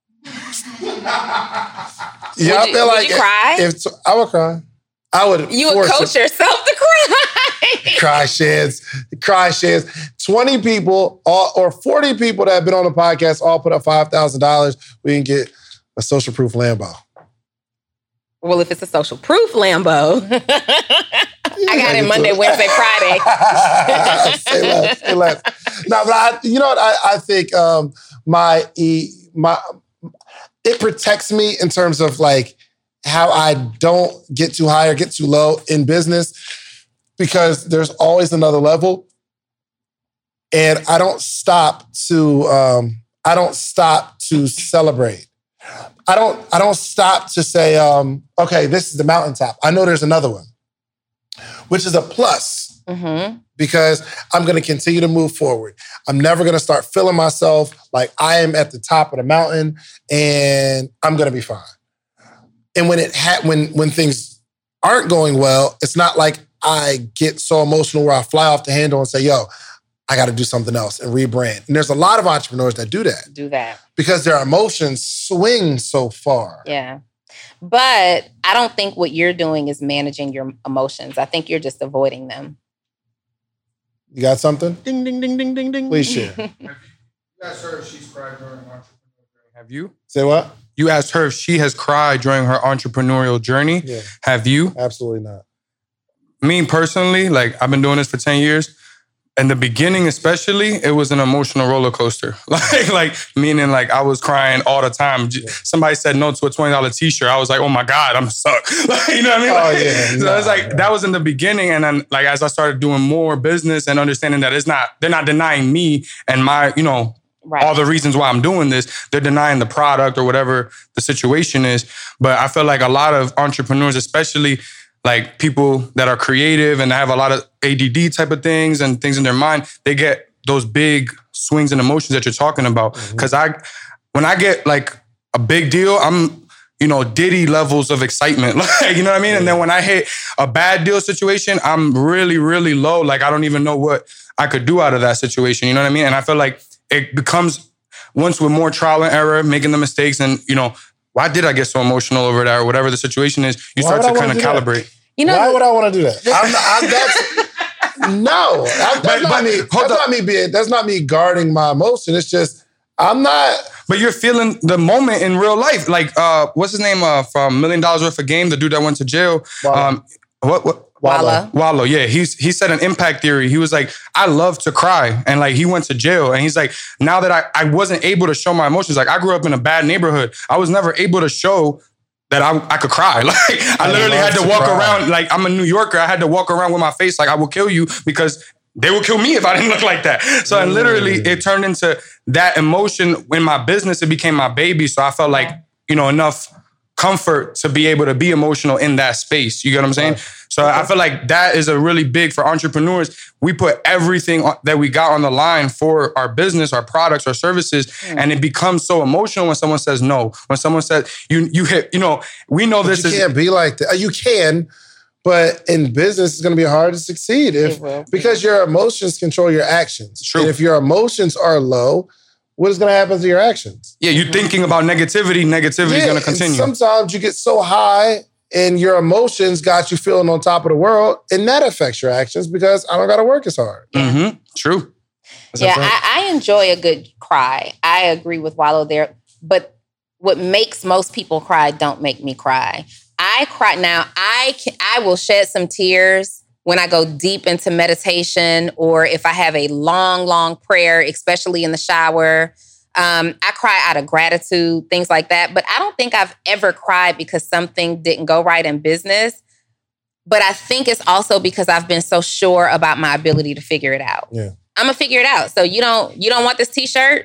Yeah, would you cry? I would cry. I would. You would coach yourself to cry. Cry shares. 20 people or 40 people that have been on the podcast all put up $5,000. We can get a social proof Lambo. Well, if it's a social proof Lambo, I got it Monday, Wednesday, Friday. Say less. No, but you know what? I think it protects me in terms of like how I don't get too high or get too low in business, because there's always another level, and I don't stop to celebrate. I don't stop to say, okay, this is the mountaintop. I know there's another one, which is a plus, because I'm going to continue to move forward. I'm never going to start feeling myself like I am at the top of the mountain and I'm going to be fine. And when when things aren't going well, it's not like I get so emotional where I fly off the handle and say, yo, I got to do something else and rebrand. And there's a lot of entrepreneurs that do that. Because their emotions swing so far. Yeah. But I don't think what you're doing is managing your emotions. I think you're just avoiding them. You got something? Ding, ding, ding, ding, ding, ding. Please share. You asked her if she's cried during her entrepreneurial journey. Have you? Say what? You asked her if she has cried during her entrepreneurial journey. Yeah. Have you? Absolutely not. Me personally, like I've been doing this for 10 years. In the beginning, especially, it was an emotional roller coaster. Like meaning like I was crying all the time. Yeah. Somebody said no to a $20 t-shirt. I was like, oh my God, I'm stuck. You know what I mean? Oh yeah. So it's like, that was in the beginning. And then like, as I started doing more business and understanding that they're not denying me and my, right, all the reasons why I'm doing this, they're denying the product or whatever the situation is. But I feel like a lot of entrepreneurs, especially like people that are creative and have a lot of ADD type of things and things in their mind, they get those big swings and emotions that you're talking about. Because when I get like a big deal, I'm, Diddy levels of excitement. Like, you know what I mean? And then when I hit a bad deal situation, I'm really, really low. Like I don't even know what I could do out of that situation. You know what I mean? And I feel like it becomes, once with more trial and error, making the mistakes and, why did I get so emotional over that or whatever the situation is, you start to kind of calibrate. Why would I want to do that? That's not me guarding my emotion. It's just, I'm not. But you're feeling the moment in real life. Like, what's his name from $1 Million Worth of Game, the dude that went to jail? Wow. Wallow, yeah. He said an impact theory. He was like, I love to cry. And like, he went to jail. And he's like, now that I wasn't able to show my emotions, like I grew up in a bad neighborhood. I was never able to show that I could cry. Like I literally had to walk around, like I'm a New Yorker. I had to walk around with my face like I will kill you because they would kill me if I didn't look like that. So and literally it turned into that emotion in my business. It became my baby. So I felt like, enough comfort to be able to be emotional in that space. You get what I'm saying? So I feel like that is a really big for entrepreneurs. We put everything that we got on the line for our business, our products, our services, and it becomes so emotional when someone says no. When someone says you hit, we know this is. You can't be like that. You can, but in business, it's going to be hard to succeed because your emotions control your actions. True. And if your emotions are low, what is going to happen to your actions? Yeah, you're thinking about negativity. Negativity is going to continue. Sometimes you get so high and your emotions got you feeling on top of the world, and that affects your actions because I don't got to work as hard. Mm-hmm. True. I enjoy a good cry. I agree with Wallow there. But what makes most people cry don't make me cry. I cry now. I will shed some tears when I go deep into meditation or if I have a long, long prayer, especially in the shower. I cry out of gratitude, things like that. But I don't think I've ever cried because something didn't go right in business. But I think it's also because I've been so sure about my ability to figure it out. Yeah. I'm gonna figure it out. So you don't want this t-shirt?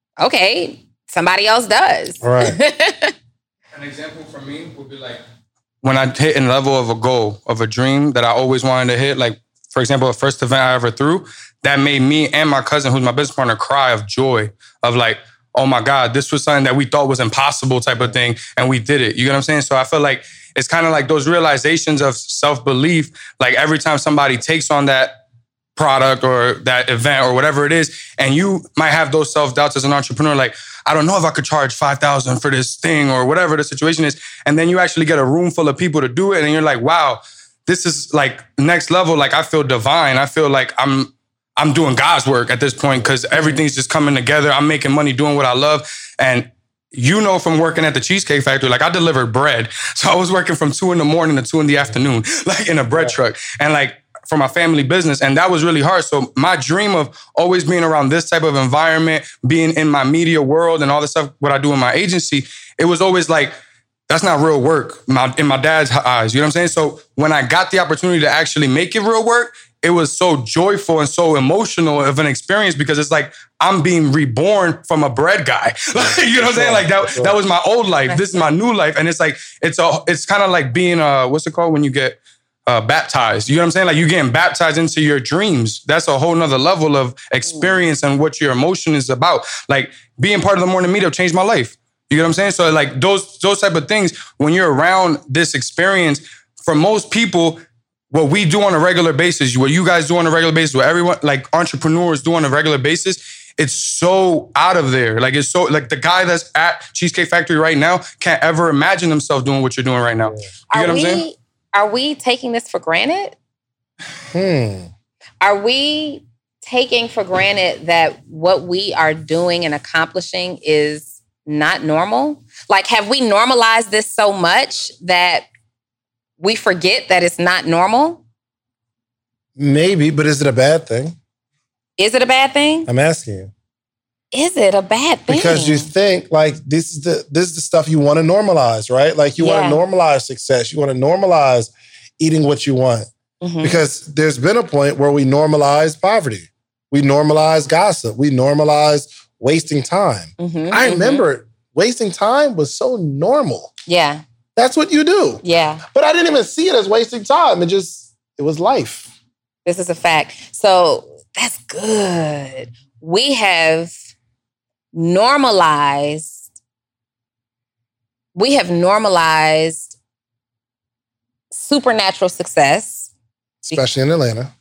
Okay, somebody else does. All right. An example for me would be like, when I hit a level of a goal, of a dream that I always wanted to hit, like, for example, the first event I ever threw, that made me and my cousin, who's my business partner, cry of joy, of like, oh my God, this was something that we thought was impossible type of thing, and we did it. You get what I'm saying? So I feel like it's kind of like those realizations of self-belief, like every time somebody takes on that product or that event or whatever it is, and you might have those self-doubts as an entrepreneur, like, I don't know if I could charge $5,000 for this thing or whatever the situation is. And then you actually get a room full of people to do it. And you're like, wow, this is like next level. Like, I feel divine. I feel like I'm doing God's work at this point because everything's just coming together. I'm making money doing what I love. And you know, from working at the Cheesecake Factory, like I delivered bread. So I was working from 2 a.m. to 2 p.m, like in a bread truck. And like, for my family business. And that was really hard. So my dream of always being around this type of environment, being in my media world and all the stuff, what I do in my agency, it was always like, that's not real work in my dad's eyes. You know what I'm saying? So when I got the opportunity to actually make it real work, it was so joyful and so emotional of an experience because it's like, I'm being reborn from a bread guy. You know what I'm saying? Like that was my old life. This is my new life. And it's like, it's kind of like being, what's it called when you get baptized? You know what I'm saying? Like, you're getting baptized into your dreams. That's a whole nother level of experience and what your emotion is about. Like, being part of the morning meetup changed my life. You get what I'm saying? So like those type of things, when you're around this experience, for most people, what we do on a regular basis, what you guys do on a regular basis, what everyone, like entrepreneurs do on a regular basis, it's so out of there. Like, it's so, like, the guy that's at Cheesecake Factory right now can't ever imagine himself doing what you're doing right now. You get what I'm saying? Are we taking this for granted? Are we taking for granted that what we are doing and accomplishing is not normal? Like, have we normalized this so much that we forget that it's not normal? Maybe, but is it a bad thing? Is it a bad thing? I'm asking you. Is it a bad thing? Because you think like this is the stuff you want to normalize, right? Like, you want to normalize success. You want to normalize eating what you want. Mm-hmm. Because there's been a point where we normalize poverty. We normalize gossip. We normalize wasting time. Mm-hmm, I remember wasting time was so normal. Yeah. That's what you do. Yeah. But I didn't even see it as wasting time. It was life. This is a fact. So that's good. We have normalized supernatural success. Especially in Atlanta.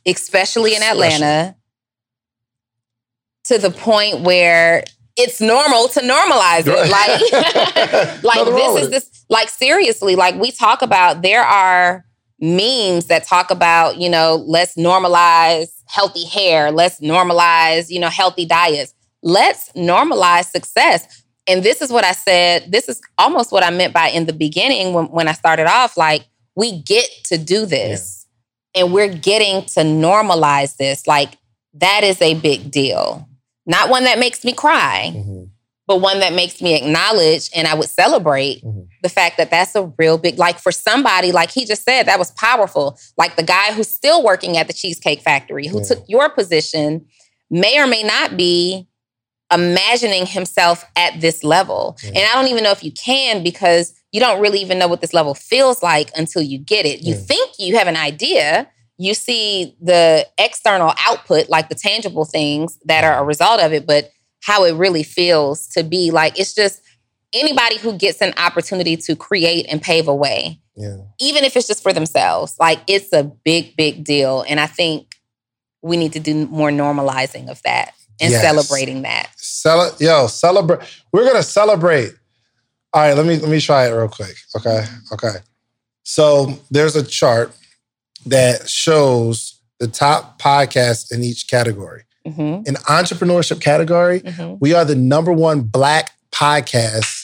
To the point where it's normal to normalize it. Like, like seriously, like we talk about, there are memes that talk about, you know, let's normalize healthy hair. Let's normalize, you know, healthy diets. Let's normalize success. And this is what I said. This is almost what I meant by in the beginning when I started off, like, we get to do this and we're getting to normalize this. Like, that is a big deal. Not one that makes me cry, but one that makes me acknowledge, and I would celebrate the fact that that's a real big, like, for somebody, like he just said, that was powerful. Like, the guy who's still working at the Cheesecake Factory, who took your position, may or may not be imagining himself at this level. And I don't even know if you can, because you don't really even know what this level feels like until you get it. You think you have an idea. You see the external output, like the tangible things that are a result of it, but how it really feels to be, like, it's just anybody who gets an opportunity to create and pave a way, even if it's just for themselves, like, it's a big, big deal. And I think we need to do more normalizing of that and celebrating that. Celebrate. We're going to celebrate. All right, let me try it real quick. Okay. So there's a chart that shows the top podcasts in each category. In entrepreneurship category, we are the #1 Black podcast.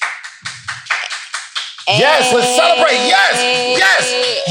Yes, let's celebrate. Yes.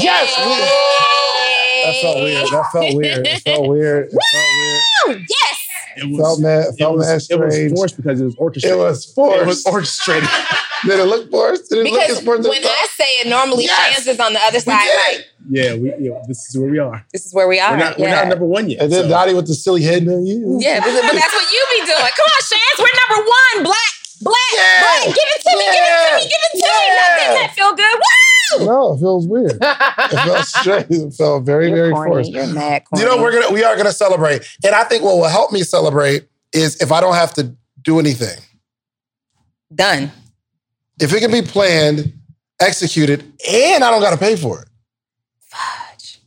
That felt weird. It felt weird. Yes. It was forced because it was orchestrated. It was orchestrated. Did it look forced? Because when I say it, normally Chance is on the other side. Like, this is where we are. We're not #1 yet. And then Dottie with the silly head. Yeah, but that's what you be doing. Come on, Chance. We're #1. Black. Give it to me. Doesn't that feel good? Woo! No. It feels weird. It felt strange. It felt very, very forced. You're mad corny. You know, we are gonna celebrate. And I think what will help me celebrate is if I don't have to do anything. Done. If it can be planned, executed, and I don't gotta pay for it. Fudge.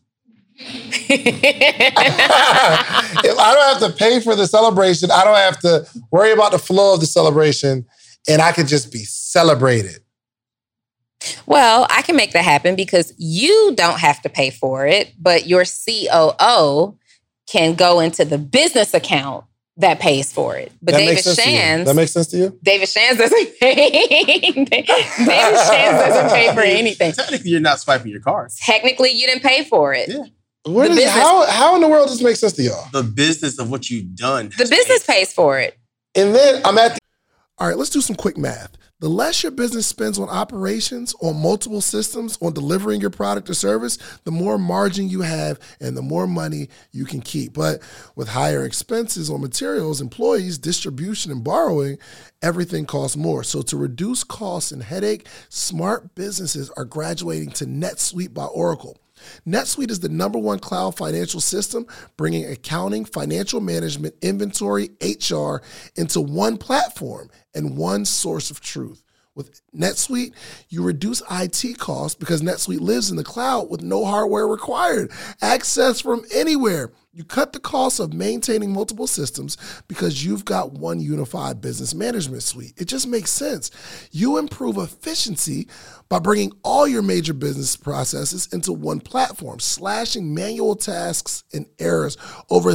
If I don't have to pay for the celebration, I don't have to worry about the flow of the celebration, and I can just be celebrated. Well, I can make that happen because you don't have to pay for it, but your COO can go into the business account that pays for it. But David Shands... That makes sense to you? David Shands doesn't pay. David Shands doesn't pay for anything. Technically, you're not swiping your card. Technically, you didn't pay for it. Yeah. How in the world does this make sense to y'all? The business of what you've done. The business pays for it. And then I'm at the... All right, let's do some quick math. The less your business spends on operations, on multiple systems, on delivering your product or service, the more margin you have and the more money you can keep. But with higher expenses on materials, employees, distribution, and borrowing, everything costs more. So to reduce costs and headache, smart businesses are graduating to NetSuite by Oracle. NetSuite is the #1 cloud financial system, bringing accounting, financial management, inventory, HR into one platform and one source of truth. With NetSuite, you reduce IT costs because NetSuite lives in the cloud with no hardware required. Access from anywhere. You cut the cost of maintaining multiple systems because you've got one unified business management suite. It just makes sense. You improve efficiency by bringing all your major business processes into one platform, slashing manual tasks and errors. Over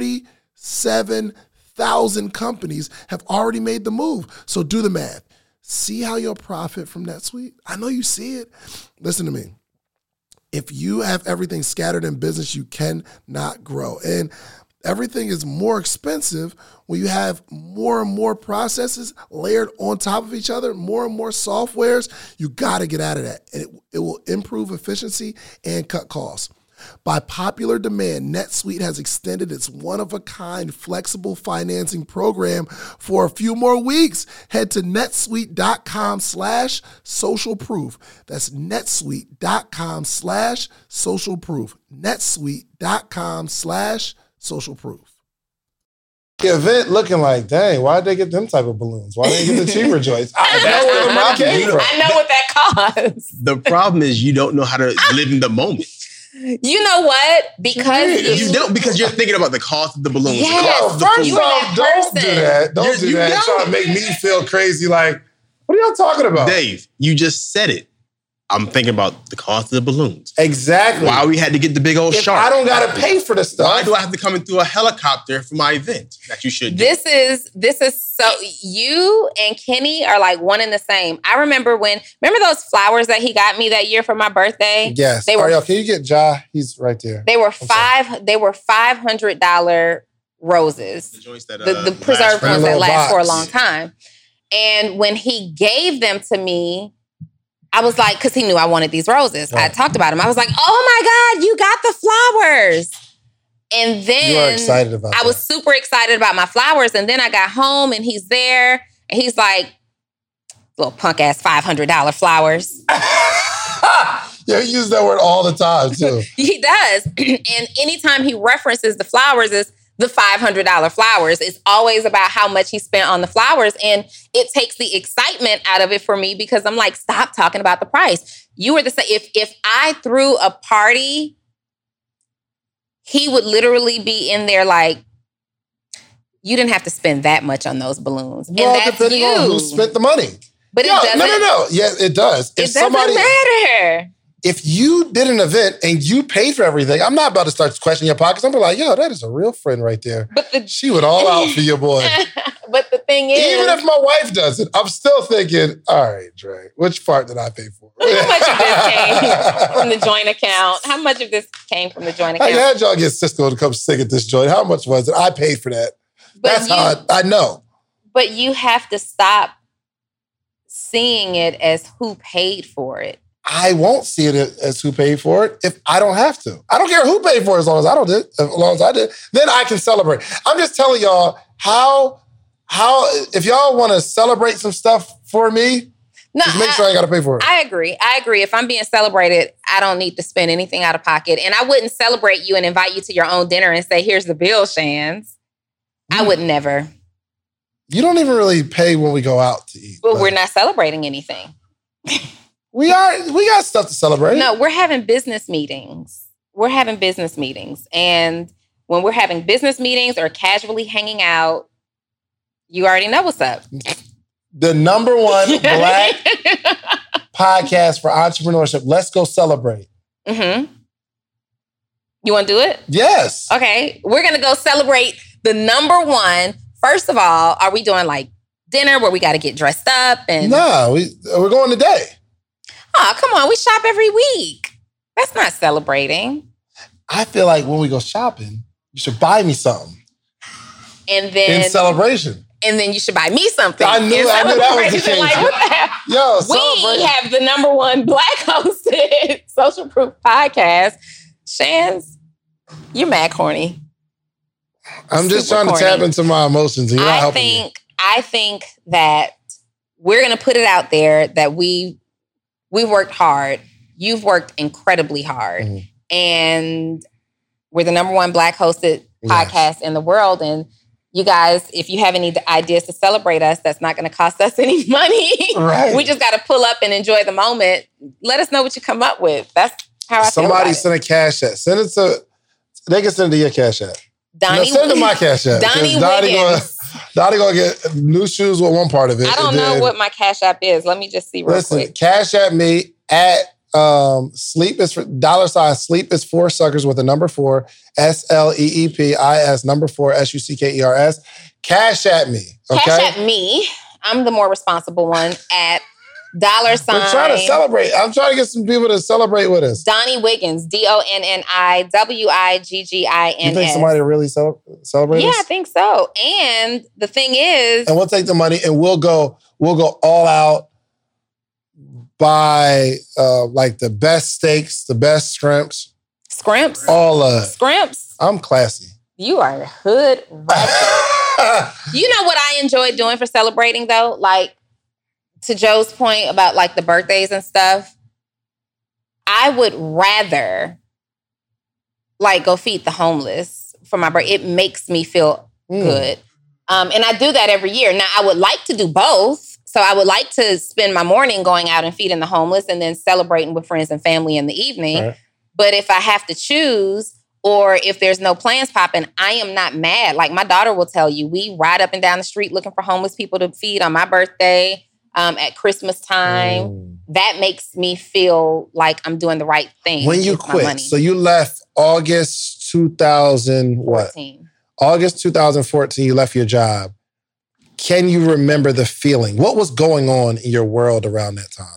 37,000 companies have already made the move. So do the math. See how you'll profit from NetSuite? I know you see it. Listen to me. If you have everything scattered in business, you cannot grow. And everything is more expensive when you have more and more processes layered on top of each other, more and more softwares. You got to get out of that. And it will improve efficiency and cut costs. By popular demand, NetSuite has extended its one-of-a-kind flexible financing program for a few more weeks. Head to netsuite.com/socialproof. That's netsuite.com/socialproof. netsuite.com/socialproof. The event looking like, dang, why'd they get them type of balloons? Why didn't they get the cheaper joints? I know what that costs. The problem is you don't know how to live in the moment. You know what? Because you don't, because you're thinking about the cost of the balloons. Yes, first off, don't do that. Don't do that. Trying to make me feel crazy. Like, what are y'all talking about? Dave, you just said it. I'm thinking about the cost of the balloons. Exactly. Why we had to get the big old shark. I don't got to pay for the stuff. Why do I have to come in through a helicopter for my event that you should do? This is so, you and Kenny are like one and the same. I remember those flowers that he got me that year for my birthday? Yes. Ariel, can you get Ja? He's right there. They were $500 roses. The joints that, the preserved ones that last for a long time. And when he gave them to me, I was like, because he knew I wanted these roses. Right. I talked about them. I was like, oh my God, you got the flowers. And then you are excited about I was super excited about my flowers. And then I got home and he's there and he's like, little punk ass $500 flowers. Yeah, he uses that word all the time too. He does. And anytime he references the flowers is the $500 flowers. It's always about how much he spent on the flowers. And it takes the excitement out of it for me because I'm like, stop talking about the price. You were the same. If I threw a party, he would literally be in there like, you didn't have to spend that much on those balloons. Well, and that's depending on who spent the money. But it doesn't. No. Yeah, it does. It doesn't matter. If you did an event and you paid for everything, I'm not about to start questioning your pockets. I'm like, yo, that is a real friend right there. She went all out for your boy. But the thing is, even if my wife does it, I'm still thinking, all right, Dre, which part did I pay for? How much of this came from the joint account? How much of this came from the joint account? I had y'all get Cisco to come sing at this joint. How much was it? I paid for that. That's how I know. But you have to stop seeing it as who paid for it. I won't see it as who paid for it if I don't have to. I don't care who paid for it as long as I don't did. As long as I did, then I can celebrate. I'm just telling y'all how if y'all want to celebrate some stuff for me. No, just make sure I got to pay for it. I agree. If I'm being celebrated, I don't need to spend anything out of pocket. And I wouldn't celebrate you and invite you to your own dinner and say, here's the bill, Shans. I would never. You don't even really pay when we go out to eat. But we're not celebrating anything. We got stuff to celebrate. No, we're having business meetings. And when we're having business meetings or casually hanging out, you already know what's up. The number one Black podcast for entrepreneurship. Let's go celebrate. Mm-hmm. You want to do it? Yes. Okay. We're going to go celebrate the number one. First of all, are we doing like dinner where we got to get dressed up? And No, we're going today. Oh, come on. We shop every week. That's not celebrating. I feel like when we go shopping, you should buy me something. And then in celebration. And then you should buy me something. I knew that was the case. Like, what the hell? Yo, we have the number one Black hosted Social Proof podcast. Shans, you're mad corny. I'm just trying to tap into my emotions. And you're not helping me. I think that we're going to put it out there that we worked hard. You've worked incredibly hard. Mm-hmm. And we're the number one Black hosted podcast in the world. And you guys, if you have any ideas to celebrate us, that's not going to cost us any money. Right. We just got to pull up and enjoy the moment. Let us know what you come up with. That's how I feel Somebody about send a cash app. Send it to, they can send it to your cash app. Donnie, send it to my cash app. Donnie gonna get new shoes with one part of it. I don't know what my cash app is. Let me just see real quick. Cash app me at sleep is for $ sleep is 4 suckers with a number 4 SLEEPIS number 4 SUCKERS. Cash at me. Okay? Cash at me. I'm the more responsible one at $. We're trying to celebrate. I'm trying to get some people to celebrate with us. Donnie Wiggins, DONNIWIGGINS. You think somebody really celebrate us? Yeah, I think so. And the thing is, and we'll take the money and we'll go all out. Buy like the best steaks, the best scrimps. Scrimps? All Scrimps? I'm classy. You are hood ratchet. You know what I enjoy doing for celebrating though? Like, to Joe's point about like the birthdays and stuff, I would rather like go feed the homeless for my birthday. It makes me feel good. And I do that every year. Now, I would like to do both. So I would like to spend my morning going out and feeding the homeless and then celebrating with friends and family in the evening. Right. But if I have to choose, or if there's no plans popping, I am not mad. Like my daughter will tell you, we ride up and down the street looking for homeless people to feed on my birthday, at Christmas time. That makes me feel like I'm doing the right thing. When you quit, so you left August 2014. August 2014, you left your job. Can you remember the feeling? What was going on in your world around that time?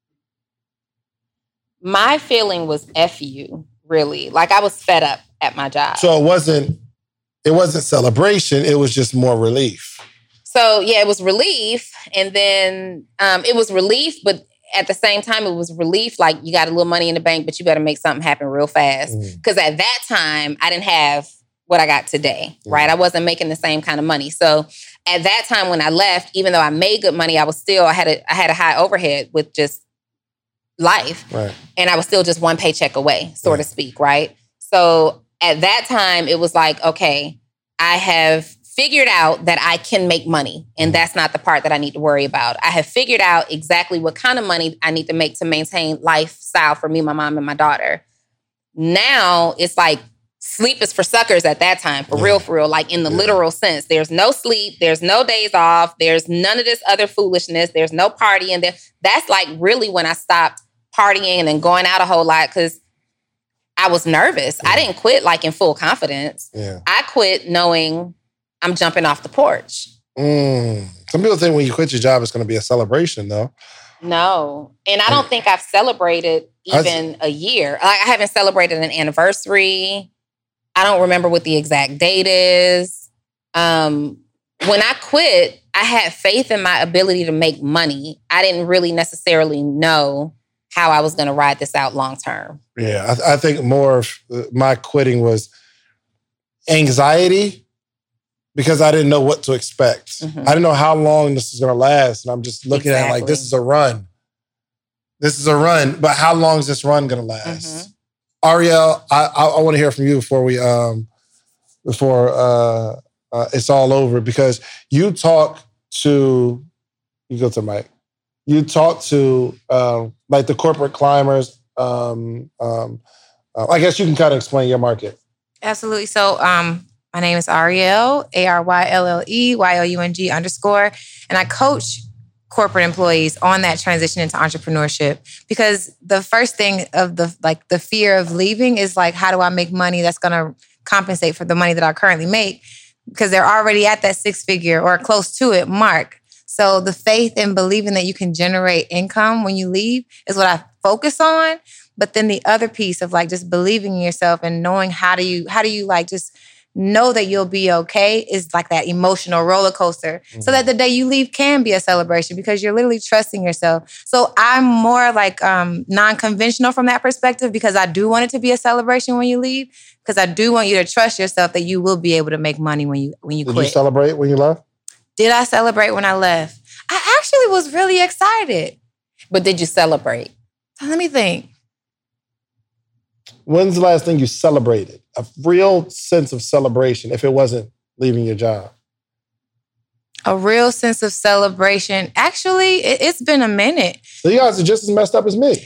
My feeling was F you, really. Like I was fed up at my job. So it wasn't celebration, it was just more relief. So yeah, it was relief. And then it was relief, but at the same time, it was relief. Like you got a little money in the bank, but you better make something happen real fast. Because at that time, I didn't have what I got today, right? I wasn't making the same kind of money. So at that time when I left, even though I made good money, I had a high overhead with just life. Right. And I was still just one paycheck away, so to speak, right? So at that time, it was like, okay, I have figured out that I can make money. And that's not the part that I need to worry about. I have figured out exactly what kind of money I need to make to maintain lifestyle for me, my mom, and my daughter. Now it's like sleep is for suckers at that time, for real, like in the literal sense. There's no sleep, there's no days off, there's none of this other foolishness, there's no partying. That's like really when I stopped partying and then going out a whole lot because I was nervous. I didn't quit like in full confidence. I quit knowing I'm jumping off the porch. Some people think when you quit your job, it's going to be a celebration, though. No. And I don't think I've celebrated even a year. Like, I haven't celebrated an anniversary. I don't remember what the exact date is. When I quit, I had faith in my ability to make money. I didn't really necessarily know how I was going to ride this out long term. Yeah, I think more of my quitting was anxiety because I didn't know what to expect. I didn't know how long this is going to last. And I'm just looking at it like, this is a run. This is a run, but how long is this run gonna last? Ariel, I want to hear from you before we it's all over, because you talk to, you go to Mike. You talk to like the corporate climbers. I guess you can kind of explain your market. Absolutely. So my name is Ariel, ARYLLEYOUNG_, and I coach corporate employees on that transition into entrepreneurship, because the first thing of the fear of leaving is like, how do I make money that's going to compensate for the money that I currently make? Because they're already at that 6-figure or close to it mark. So the faith and believing that you can generate income when you leave is what I focus on. But then the other piece of like just believing in yourself and knowing how do you like just know that you'll be okay is like that emotional roller coaster. So that the day you leave can be a celebration, because you're literally trusting yourself. So I'm more like non-conventional from that perspective, because I do want it to be a celebration when you leave, because I do want you to trust yourself that you will be able to make money when you quit. Did you celebrate when you left? Did I celebrate when I left? I actually was really excited. But did you celebrate? Let me think. When's the last thing you celebrated? A real sense of celebration, if it wasn't leaving your job. A real sense of celebration. Actually, it's been a minute. So you guys are just as messed up as me.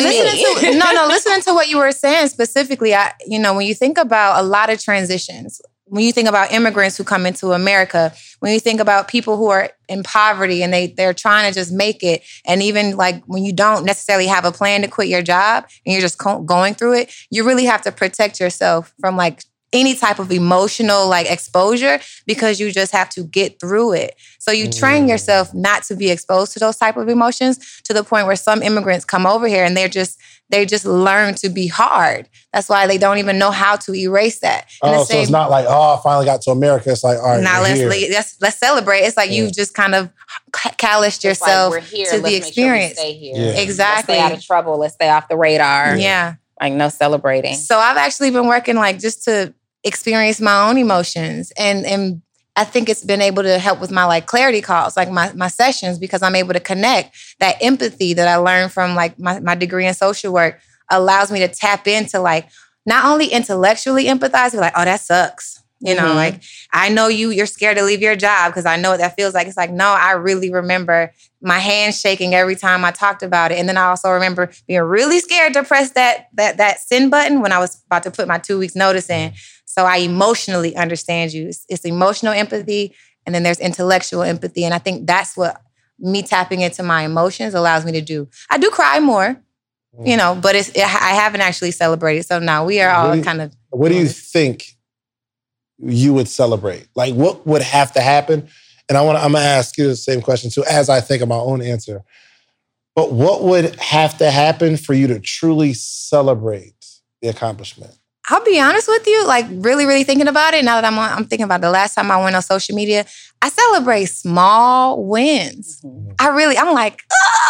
Listening to what you were saying specifically, when you think about a lot of transitions, when you think about immigrants who come into America, when you think about people who are in poverty and they're trying to just make it, and even like when you don't necessarily have a plan to quit your job and you're just going through it, you really have to protect yourself from like any type of emotional like exposure, because you just have to get through it. So you train yourself not to be exposed to those type of emotions, to the point where some immigrants come over here and they just learn to be hard. That's why they don't even know how to erase that. So it's not like, I finally got to America. It's like, all right, now let's celebrate. It's like you've just kind of calloused yourself to the experience. Make sure we stay here. Yeah. Exactly. Let's stay out of trouble. Let's stay off the radar. Yeah. Like no celebrating. So I've actually been working like just to experience my own emotions, and I think it's been able to help with my like clarity calls, like my sessions, because I'm able to connect. That empathy that I learned from like my degree in social work allows me to tap into like not only intellectually empathize, but like, oh, that sucks. Like I know you're scared to leave your job, because I know what that feels like. It's like, no, I really remember my hands shaking every time I talked about it. And then I also remember being really scared to press that send button when I was about to put my 2 weeks notice in. So I emotionally understand you. It's emotional empathy, and then there's intellectual empathy. And I think that's what me tapping into my emotions allows me to do. I do cry more, but I haven't actually celebrated. So now we are all kind of... What do you think you would celebrate? Like, what would have to happen? And I'm going to ask you the same question too, as I think of my own answer. But what would have to happen for you to truly celebrate the accomplishment? I'll be honest with you, like really, really thinking about it. Now that I'm thinking about the last time I went on social media, I celebrate small wins. I'm like,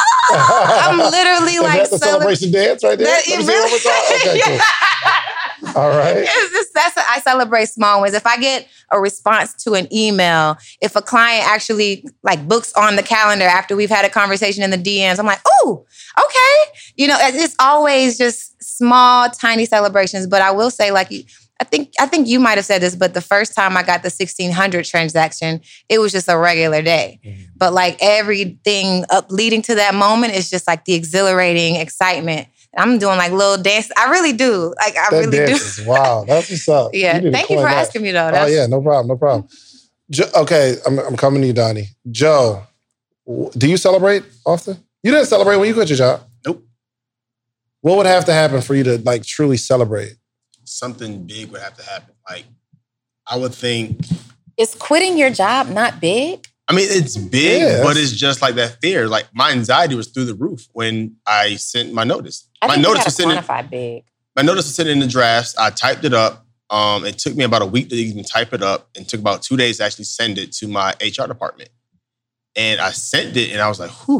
I'm literally like... Is that the celebration dance right there? Let me see one more time. Okay, cool. All right. I celebrate small wins. If I get a response to an email, if a client actually like books on the calendar after we've had a conversation in the DMs, I'm like, ooh, okay. It's always just small, tiny celebrations. But I will say, like, I think you might have said this, but the first time I got the 1,600 transaction, it was just a regular day. But like everything up leading to that moment is just like the exhilarating excitement. I'm doing like little dance. I really do. Like I that really dances. Do. Wow, that's what's up. Yeah, thank you for asking me though. Yeah, no problem. Okay, I'm coming to you, Donnie. Joe, do you celebrate often? You didn't celebrate when you quit your job. Nope. What would have to happen for you to like truly celebrate? Something big would have to happen. Like I would think. Is quitting your job not big? I mean, it's big, but it's just like that fear. Like my anxiety was through the roof when I sent my notice. I think my notice was sitting big. My notice was sitting in the drafts. I typed it up. It took me about a week to even type it up, and took about 2 days to actually send it to my HR department. And I sent it, and I was like, "Whew,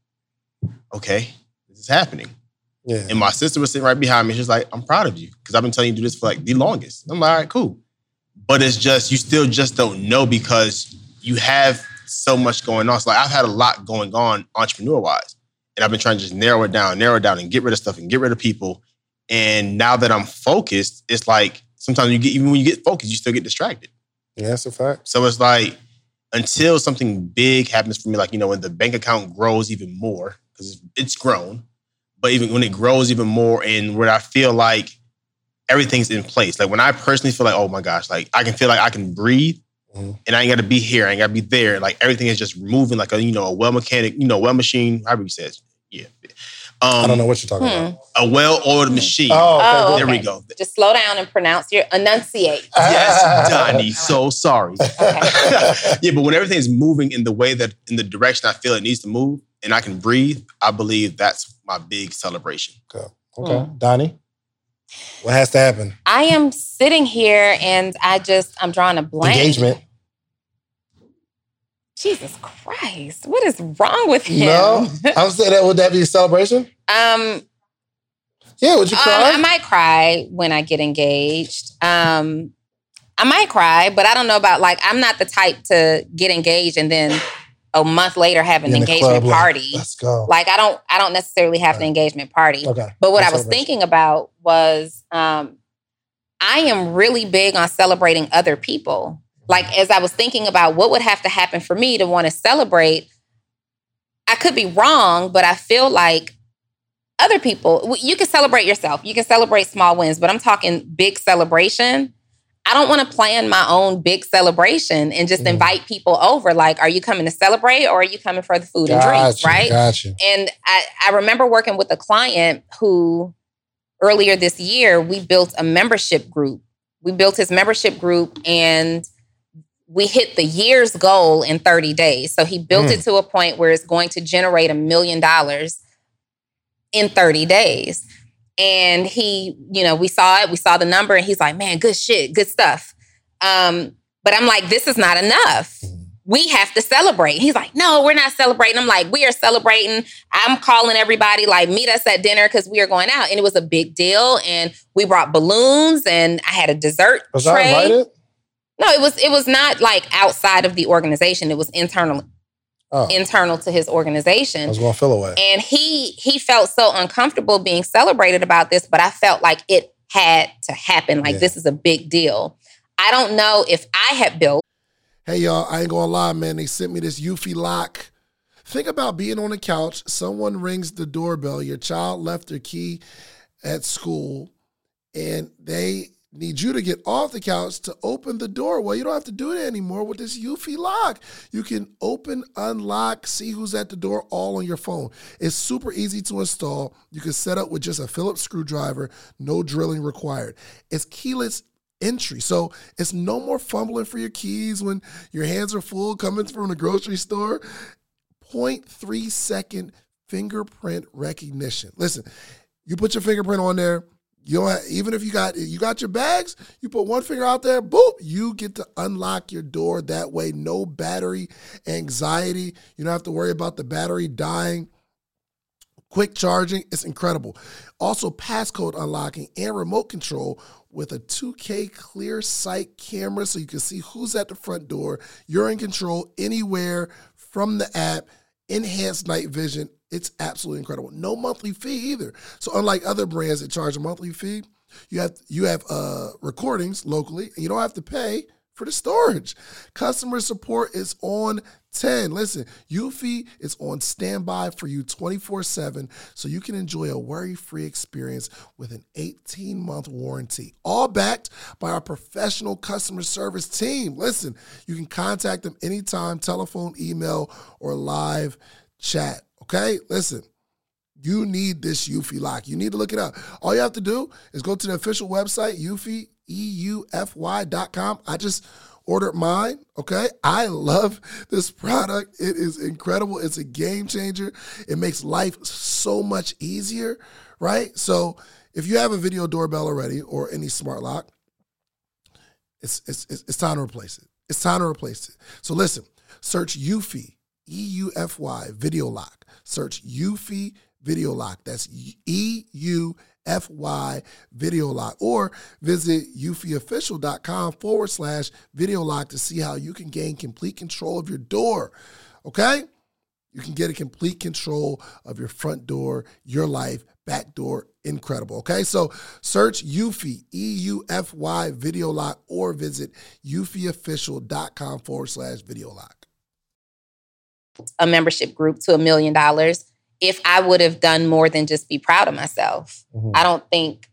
okay, this is happening." Yeah. And my sister was sitting right behind me. She's like, "I'm proud of you because I've been telling you to do this for like the longest." I'm like, "All right, cool," but it's just you still just don't know because you have so much going on. So like I've had a lot going on entrepreneur-wise. And I've been trying to just narrow it down and get rid of stuff and get rid of people. And now that I'm focused, it's like sometimes even when you get focused, you still get distracted. Yeah, that's a fact. So it's like until something big happens for me, like, when the bank account grows even more, because it's grown, but even when it grows even more and where I feel like everything's in place, like when I personally feel like, oh my gosh, like I can feel like I can breathe. And I ain't got to be here. I ain't got to be there. Like everything is just moving like a well mechanic, well machine, however you say it. Yeah. I don't know what you're talking about. A well-oiled machine. Oh, okay. There we go. Just slow down and enunciate. Yes, Donnie. So sorry. Yeah, but when everything is moving in the direction I feel it needs to move and I can breathe, I believe that's my big celebration. Okay. Donnie? What has to happen? I am sitting here and I'm drawing a blank. Engagement. Jesus Christ. What is wrong with him? No. I'm saying would that be a celebration? Yeah, would you cry? I might cry when I get engaged. I might cry, but I don't know about I'm not the type to get engaged and then a month later have an engagement party. Let's go. I don't necessarily have an engagement party. Okay. But what I was thinking about was I am really big on celebrating other people. As I was thinking about what would have to happen for me to want to celebrate, I could be wrong, but I feel like other people, you can celebrate yourself. You can celebrate small wins, but I'm talking big celebration. I don't want to plan my own big celebration and just invite people over. Are you coming to celebrate or are you coming for the food and drinks, right? Gotcha. And I remember working with a client who earlier this year, we built a membership group. We built his membership group and we hit the year's goal in 30 days. So he built it to a point where it's going to generate $1 million in 30 days. And he, we saw the number and he's like, man, good shit, good stuff. But I'm like, this is not enough. We have to celebrate. He's like, no, we're not celebrating. I'm like, we are celebrating. I'm calling everybody, meet us at dinner because we are going out. And it was a big deal. And we brought balloons and I had a dessert Was tray. I invited? No, it was not outside of the organization. It was internal to his organization. I was going to feel away. And he felt so uncomfortable being celebrated about this, but I felt like it had to happen. This is a big deal. I don't know if I had built. Hey, y'all, I ain't going to lie, man. They sent me this Eufy lock. Think about being on the couch. Someone rings the doorbell. Your child left their key at school, and they need you to get off the couch to open the door. Well, you don't have to do it anymore with this Eufy lock. You can open, unlock, see who's at the door all on your phone. It's super easy to install. You can set up with just a Phillips screwdriver, no drilling required. It's keyless entry, so it's no more fumbling for your keys when your hands are full coming from the grocery store. 0.3 second fingerprint recognition. Listen, you put your fingerprint on there. You don't have, even if you got your bags, you put one finger out there, boop, you get to unlock your door that way. No battery anxiety. You don't have to worry about the battery dying. Quick charging, it's incredible. Also, passcode unlocking and remote control with a 2K clear sight camera so you can see who's at the front door. You're in control anywhere from the app. Enhanced night vision. It's absolutely incredible. No monthly fee either. So unlike other brands that charge a monthly fee, you have recordings locally, and you don't have to pay for the storage. Customer support is on 10. Listen, Eufy is on standby for you 24/7, so you can enjoy a worry-free experience with an 18-month warranty, all backed by our professional customer service team. Listen, you can contact them anytime, telephone, email, or live chat. Okay, listen, you need this Eufy lock. You need to look it up. All you have to do is go to the official website, Eufy, EUFY.com. I just ordered mine, okay? I love this product. It is incredible. It's a game changer. It makes life so much easier, right? So if you have a video doorbell already or any smart lock, it's time to replace it. It's time to replace it. So listen, search Eufy, EUFY, video lock. Search Eufy Video Lock. That's EUFY Video Lock. Or visit eufyofficial.com/video lock to see how you can gain complete control of your door. Okay? You can get a complete control of your front door, your life, back door, incredible. Okay, so search Eufy, EUFY Video Lock, or visit eufyofficial.com/video lock. A membership group to $1 million if I would have done more than just be proud of myself. Mm-hmm. I don't think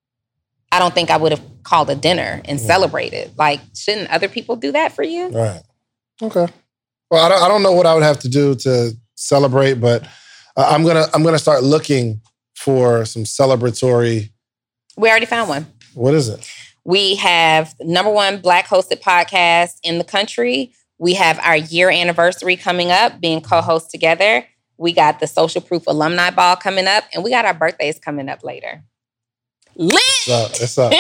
I would have called a dinner and celebrated. Like, shouldn't other people do that for you? Right. Okay. Well, I don't know what I would have to do to celebrate, but I'm gonna start looking for some celebratory. We already found one. What is it? We have #1 Black hosted podcast in the country. We have our year anniversary coming up, being co-hosts together. We got the Social Proof Alumni Ball coming up, and we got our birthdays coming up later. Lit! It's up.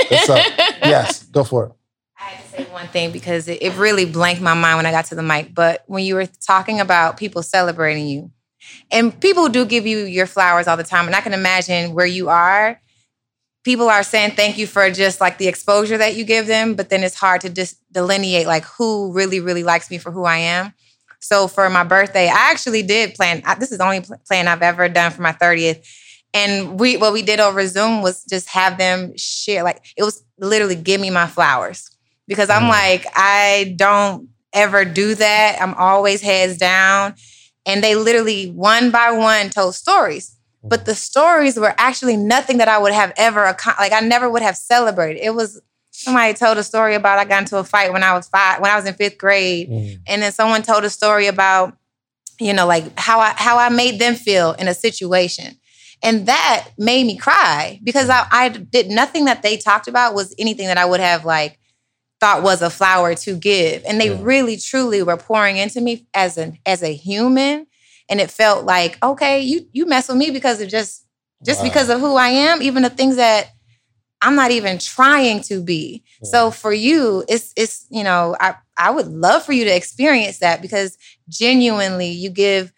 Yes, go for it. I had to say one thing because it really blanked my mind when I got to the mic. But when you were talking about people celebrating you, and people do give you your flowers all the time, and I can imagine where you are, people are saying thank you for just like the exposure that you give them, but then it's hard to just delineate like who really, really likes me for who I am. So for my birthday, I actually did plan. This is the only plan I've ever done for my 30th. And what we did over Zoom was just have them share. Like, it was literally give me my flowers. Because I'm like, I don't ever do that. I'm always heads down. And they literally, one by one, told stories. But the stories were actually nothing that I would have ever, like, I never would have celebrated. It was, somebody told a story about I got into a fight when I was in 5th grade. And then someone told a story about, you know, like how I made them feel in a situation. And that made me cry because I did nothing that they talked about was anything that I would have like thought was a flower to give. And they really, truly were pouring into me as a human. And it felt like, okay, you mess with me because of just because of who I am, even the things that I'm not even trying to be. So for you, it's you know, I would love for you to experience that because genuinely you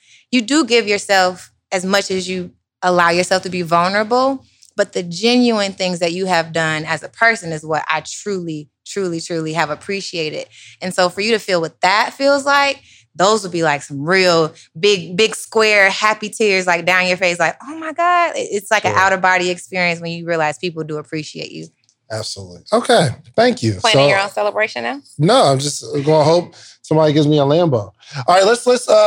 do give yourself as much as you allow yourself to be vulnerable, but the genuine things that you have done as a person is what I truly, truly, truly have appreciated. And so for you to feel what that feels like, those would be like some real big square happy tears like down your face, like, oh my God. It's like an out of body experience when you realize people do appreciate you. Absolutely. Okay. Thank you. Planning your own celebration now? No, I'm just gonna hope somebody gives me a Lambo. All right, let's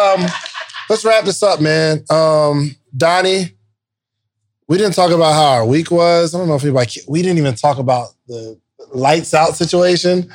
wrap this up, man. Donnie, we didn't talk about how our week was. I don't know if we didn't even talk about the lights out situation.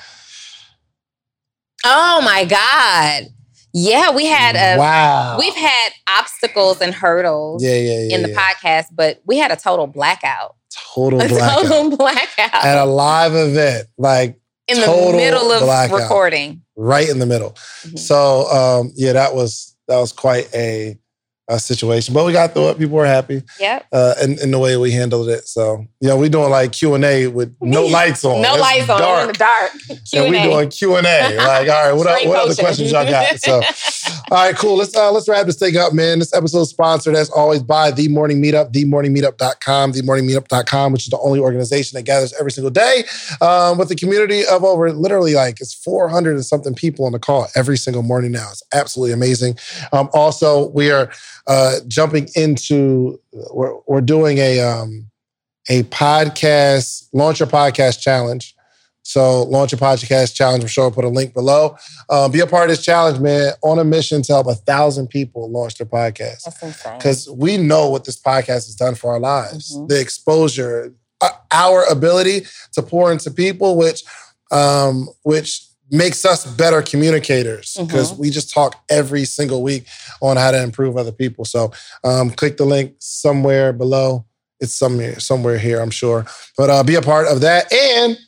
Oh my God. Yeah, we've had obstacles and hurdles in the podcast, but we had a total blackout. Total blackout. At a live event, like in the middle of blackout, recording. Right in the middle. Mm-hmm. So that was quite a situation, but we got through it. People were happy. Yep. In the way we handled it. So, we doing like Q&A with no lights on. No lights on, in the dark. Q&A. And we doing Q&A. Like, all right, what other questions y'all got? So, all right, cool. Let's wrap this thing up, man. This episode is sponsored, as always, by The Morning Meetup, themorningmeetup.com, themorningmeetup.com, which is the only organization that gathers every single day with a community of over literally it's 400 and something people on the call every single morning now. It's absolutely amazing. Also, we are jumping into, we're doing a podcast, launch your podcast challenge. So launch your podcast challenge. I'm sure I'll put a link below. Be a part of this challenge, man. On a mission to help 1,000 people launch their podcast. That's insane. Because we know what this podcast has done for our lives. Mm-hmm. The exposure, our ability to pour into people, which makes us better communicators because we just talk every single week on how to improve other people. So click the link somewhere below. It's somewhere here, I'm sure. But be a part of that. And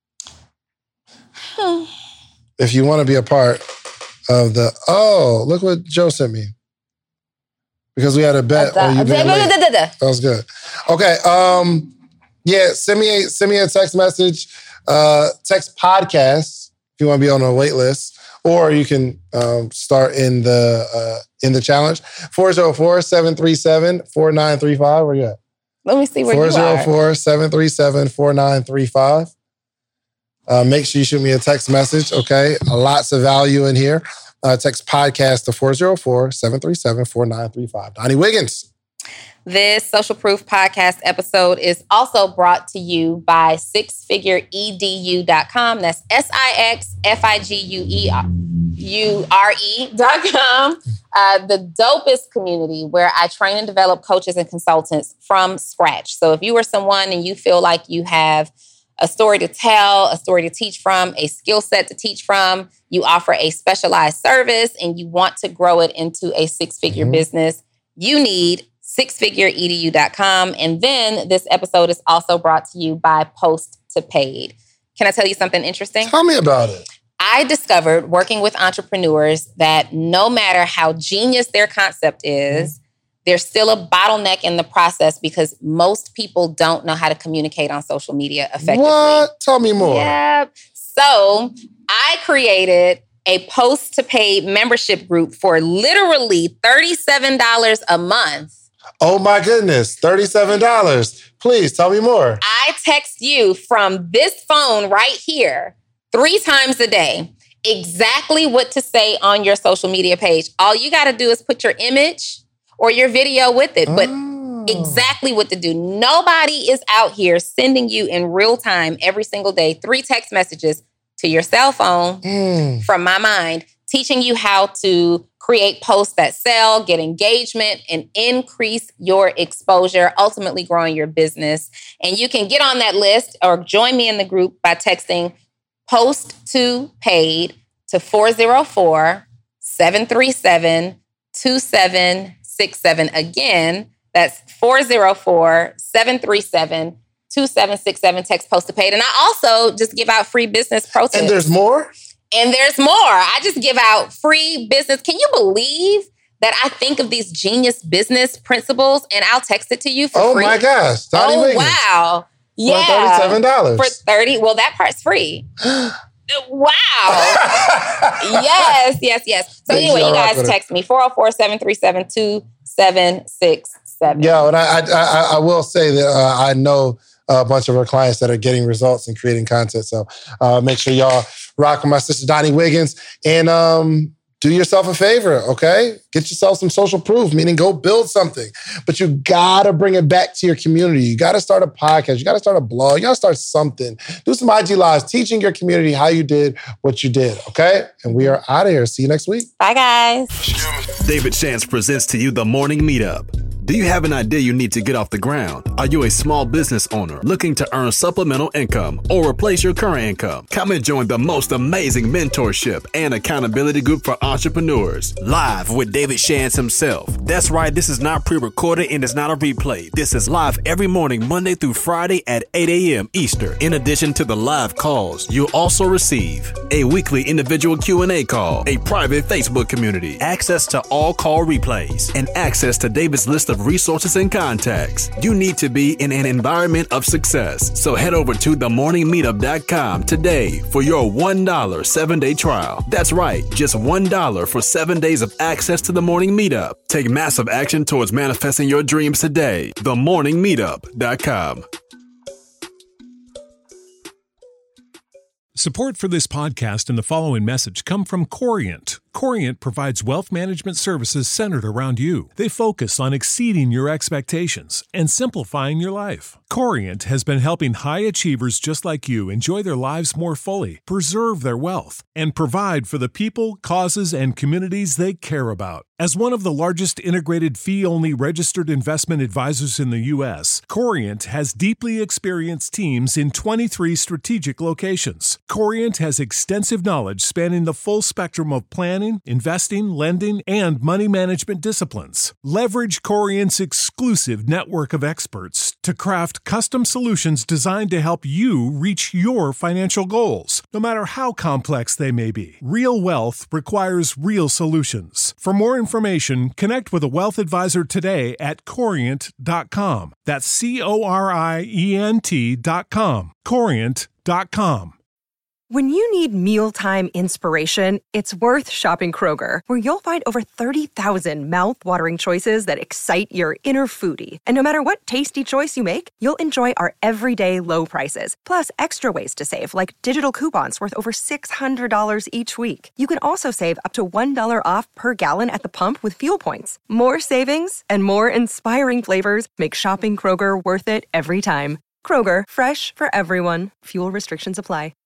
if you want to be a part of look what Joe sent me. Because we had a bet. That was good. Okay. Send me a text message. Text podcast if you want to be on a wait list. Or you can start in the challenge. 404-737-4935. Where you at? Let me see where you are. 404-737-4935. Make sure you shoot me a text message, okay? Lots of value in here. Text podcast to 404-737-4935. Donnie Wiggins. This Social Proof Podcast episode is also brought to you by sixfigureedu.com. That's SIXFIGUEURE.com. The dopest community where I train and develop coaches and consultants from scratch. So if you are someone and you feel like you have a story to tell, a story to teach from, a skill set to teach from, you offer a specialized service, and you want to grow it into a six-figure business, you need sixfigureedu.com. And then this episode is also brought to you by Post to Paid. Can I tell you something interesting? Tell me about it. I discovered working with entrepreneurs that no matter how genius their concept is, there's still a bottleneck in the process because most people don't know how to communicate on social media effectively. What? Tell me more. Yep. So I created a Post to Paid membership group for literally $37 a month. Oh my goodness, $37. Please tell me more. I text you from this phone right here 3 times a day exactly what to say on your social media page. All you got to do is put your image or your video with it, but exactly what to do. Nobody is out here sending you in real time every single day 3 text messages to your cell phone from my mind, teaching you how to create posts that sell, get engagement, and increase your exposure, ultimately growing your business. And you can get on that list or join me in the group by texting Post to Paid to 404-737-2767. Again, that's 404-737-2767. Text Post to Paid. And I also just give out free business pro tips. And there's more? And there's more. I just give out free business. Can you believe that I think of these genius business principles and I'll text it to you for free? Oh my gosh. Donnie Wiggins. Wow. Yeah. For $37. For 30. Well, that part's free. Wow. Yes. So anyway, you guys text me 404-737-2767. Yo, and I will say that I know a bunch of our clients that are getting results and creating content. So make sure y'all rock with my sister Donnie Wiggins and do yourself a favor, okay? Get yourself some social proof, meaning go build something. But you gotta bring it back to your community. You gotta start a podcast. You gotta start a blog. You gotta start something. Do some IG Lives, teaching your community how you did what you did, okay? And we are out of here. See you next week. Bye, guys. David Shands presents to you the Morning Meetup. Do you have an idea you need to get off the ground? Are you a small business owner looking to earn supplemental income or replace your current income? Come and join the most amazing mentorship and accountability group for entrepreneurs. Live with David Shands himself. That's right, this is not pre-recorded and it's not a replay. This is live every morning, Monday through Friday at 8 a.m. Eastern. In addition to the live calls, you'll also receive a weekly individual Q&A call, a private Facebook community, access to all call replays, and access to David's list of resources and contacts. You need to be in an environment of success. So head over to themorningmeetup.com today for your $1 7-day trial. That's right, just $1 for 7 days of access to the Morning Meetup. Take massive action towards manifesting your dreams today. Themorningmeetup.com. Support for this podcast and the following message come from Corient. Corient provides wealth management services centered around you. They focus on exceeding your expectations and simplifying your life. Corient has been helping high achievers just like you enjoy their lives more fully, preserve their wealth, and provide for the people, causes, and communities they care about. As one of the largest integrated fee-only registered investment advisors in the U.S., Corient has deeply experienced teams in 23 strategic locations. Corient has extensive knowledge spanning the full spectrum of planning, investing, lending, and money management disciplines. Leverage Corient's exclusive network of experts to craft custom solutions designed to help you reach your financial goals, no matter how complex they may be. Real wealth requires real solutions. For more information, connect with a wealth advisor today at Corient.com. That's Corient.com. Corient.com. When you need mealtime inspiration, it's worth shopping Kroger, where you'll find over 30,000 mouth-watering choices that excite your inner foodie. And no matter what tasty choice you make, you'll enjoy our everyday low prices, plus extra ways to save, like digital coupons worth over $600 each week. You can also save up to $1 off per gallon at the pump with fuel points. More savings and more inspiring flavors make shopping Kroger worth it every time. Kroger, fresh for everyone. Fuel restrictions apply.